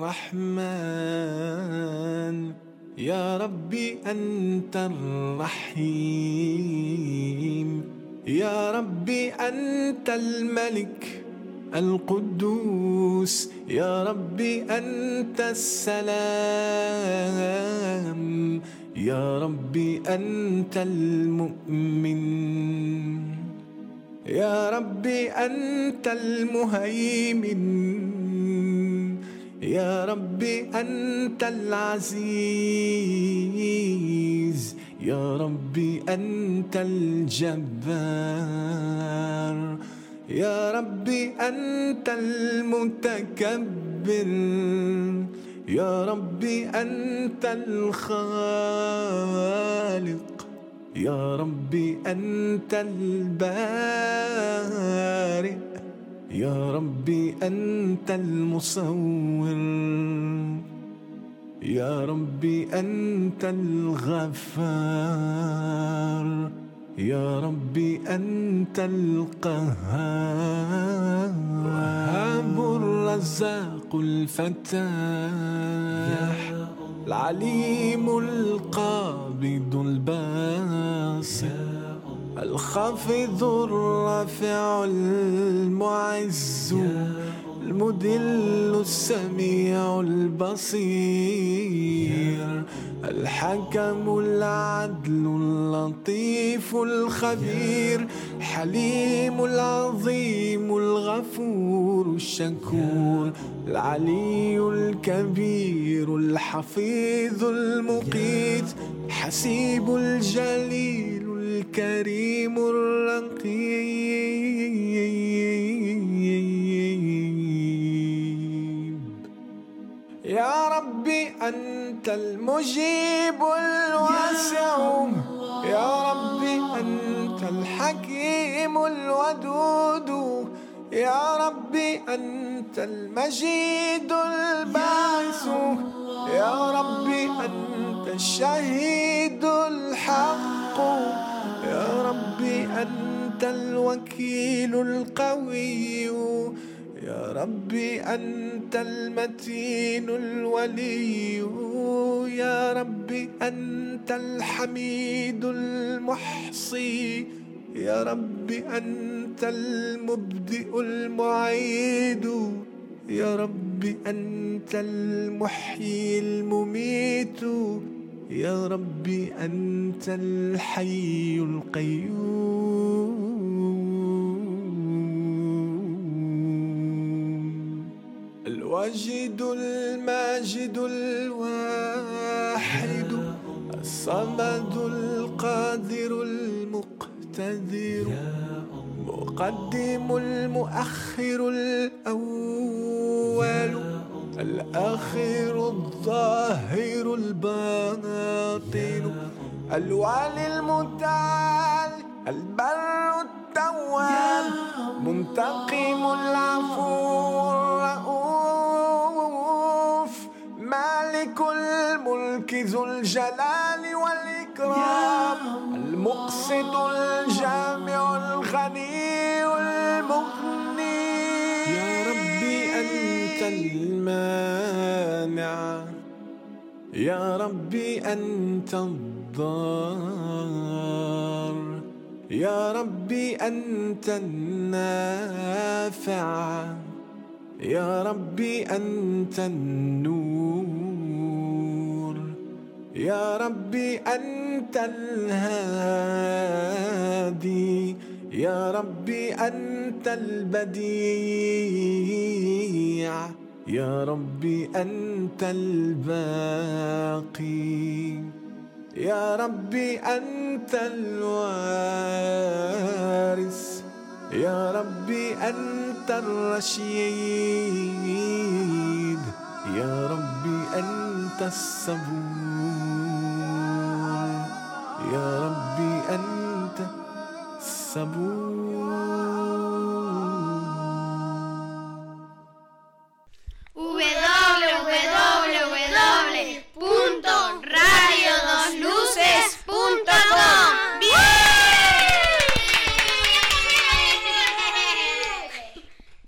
ar-Rahman, Ya Rabbi anta ar-Rahim, Ya Rabbi anta al-Malik, القدوس يا ربي أنت السلام يا ربي أنت المؤمن يا ربي أنت المهيمن يا ربي أنت العزيز يا ربي أنت الجبار يا ربي أنت المتكبر يا ربي أنت الخالق يا ربي أنت البارئ يا ربي أنت المصور يا ربي أنت الغفار يا ربي أنت القهار وهاب الرزاق الفتاح العليم القابض الباسط الخافض الرافع المعز المذل السميع البصير الحكم العدل اللطيف الخبير حليم العظيم الغفور الشكور العلي الكبير الحفيظ المقيت حسيب الجليل الكريم الرقيب يا ربي أنت المجيب الواسع يا ربي أنت الحكيم الودود يا ربي أنت المجيد الباعث يا ربي أنت الشهيد الحق يا ربي أنت الوكيل القوي يا ربي أنت المتين الولي يا ربي أنت الحميد المحصي يا ربي أنت المبدئ المعيد يا ربي أنت المحيي المميت يا ربي أنت الحي القيوم الواجد الماجد الواحد الصمد القادر المقتدر مقدم المؤخر الأول الآخر الظاهر الباطن الوالي المتعال البر التواب منتقم العفو الرؤوف مالك الملك ذو الجلال والإكرام المقسط الجامع الغني المغني يا ربي أنت المانع يا ربي أنت الضار يا ربي أنت النافع يا ربي أنت النور يا ربي أنت الهادي يا ربي أنت البديع يا ربي أنت الباقي يا ربي أنت الوارث يا ربي أنت الرشيد يا ربي أنت الصبور يا ربي أنت الصبور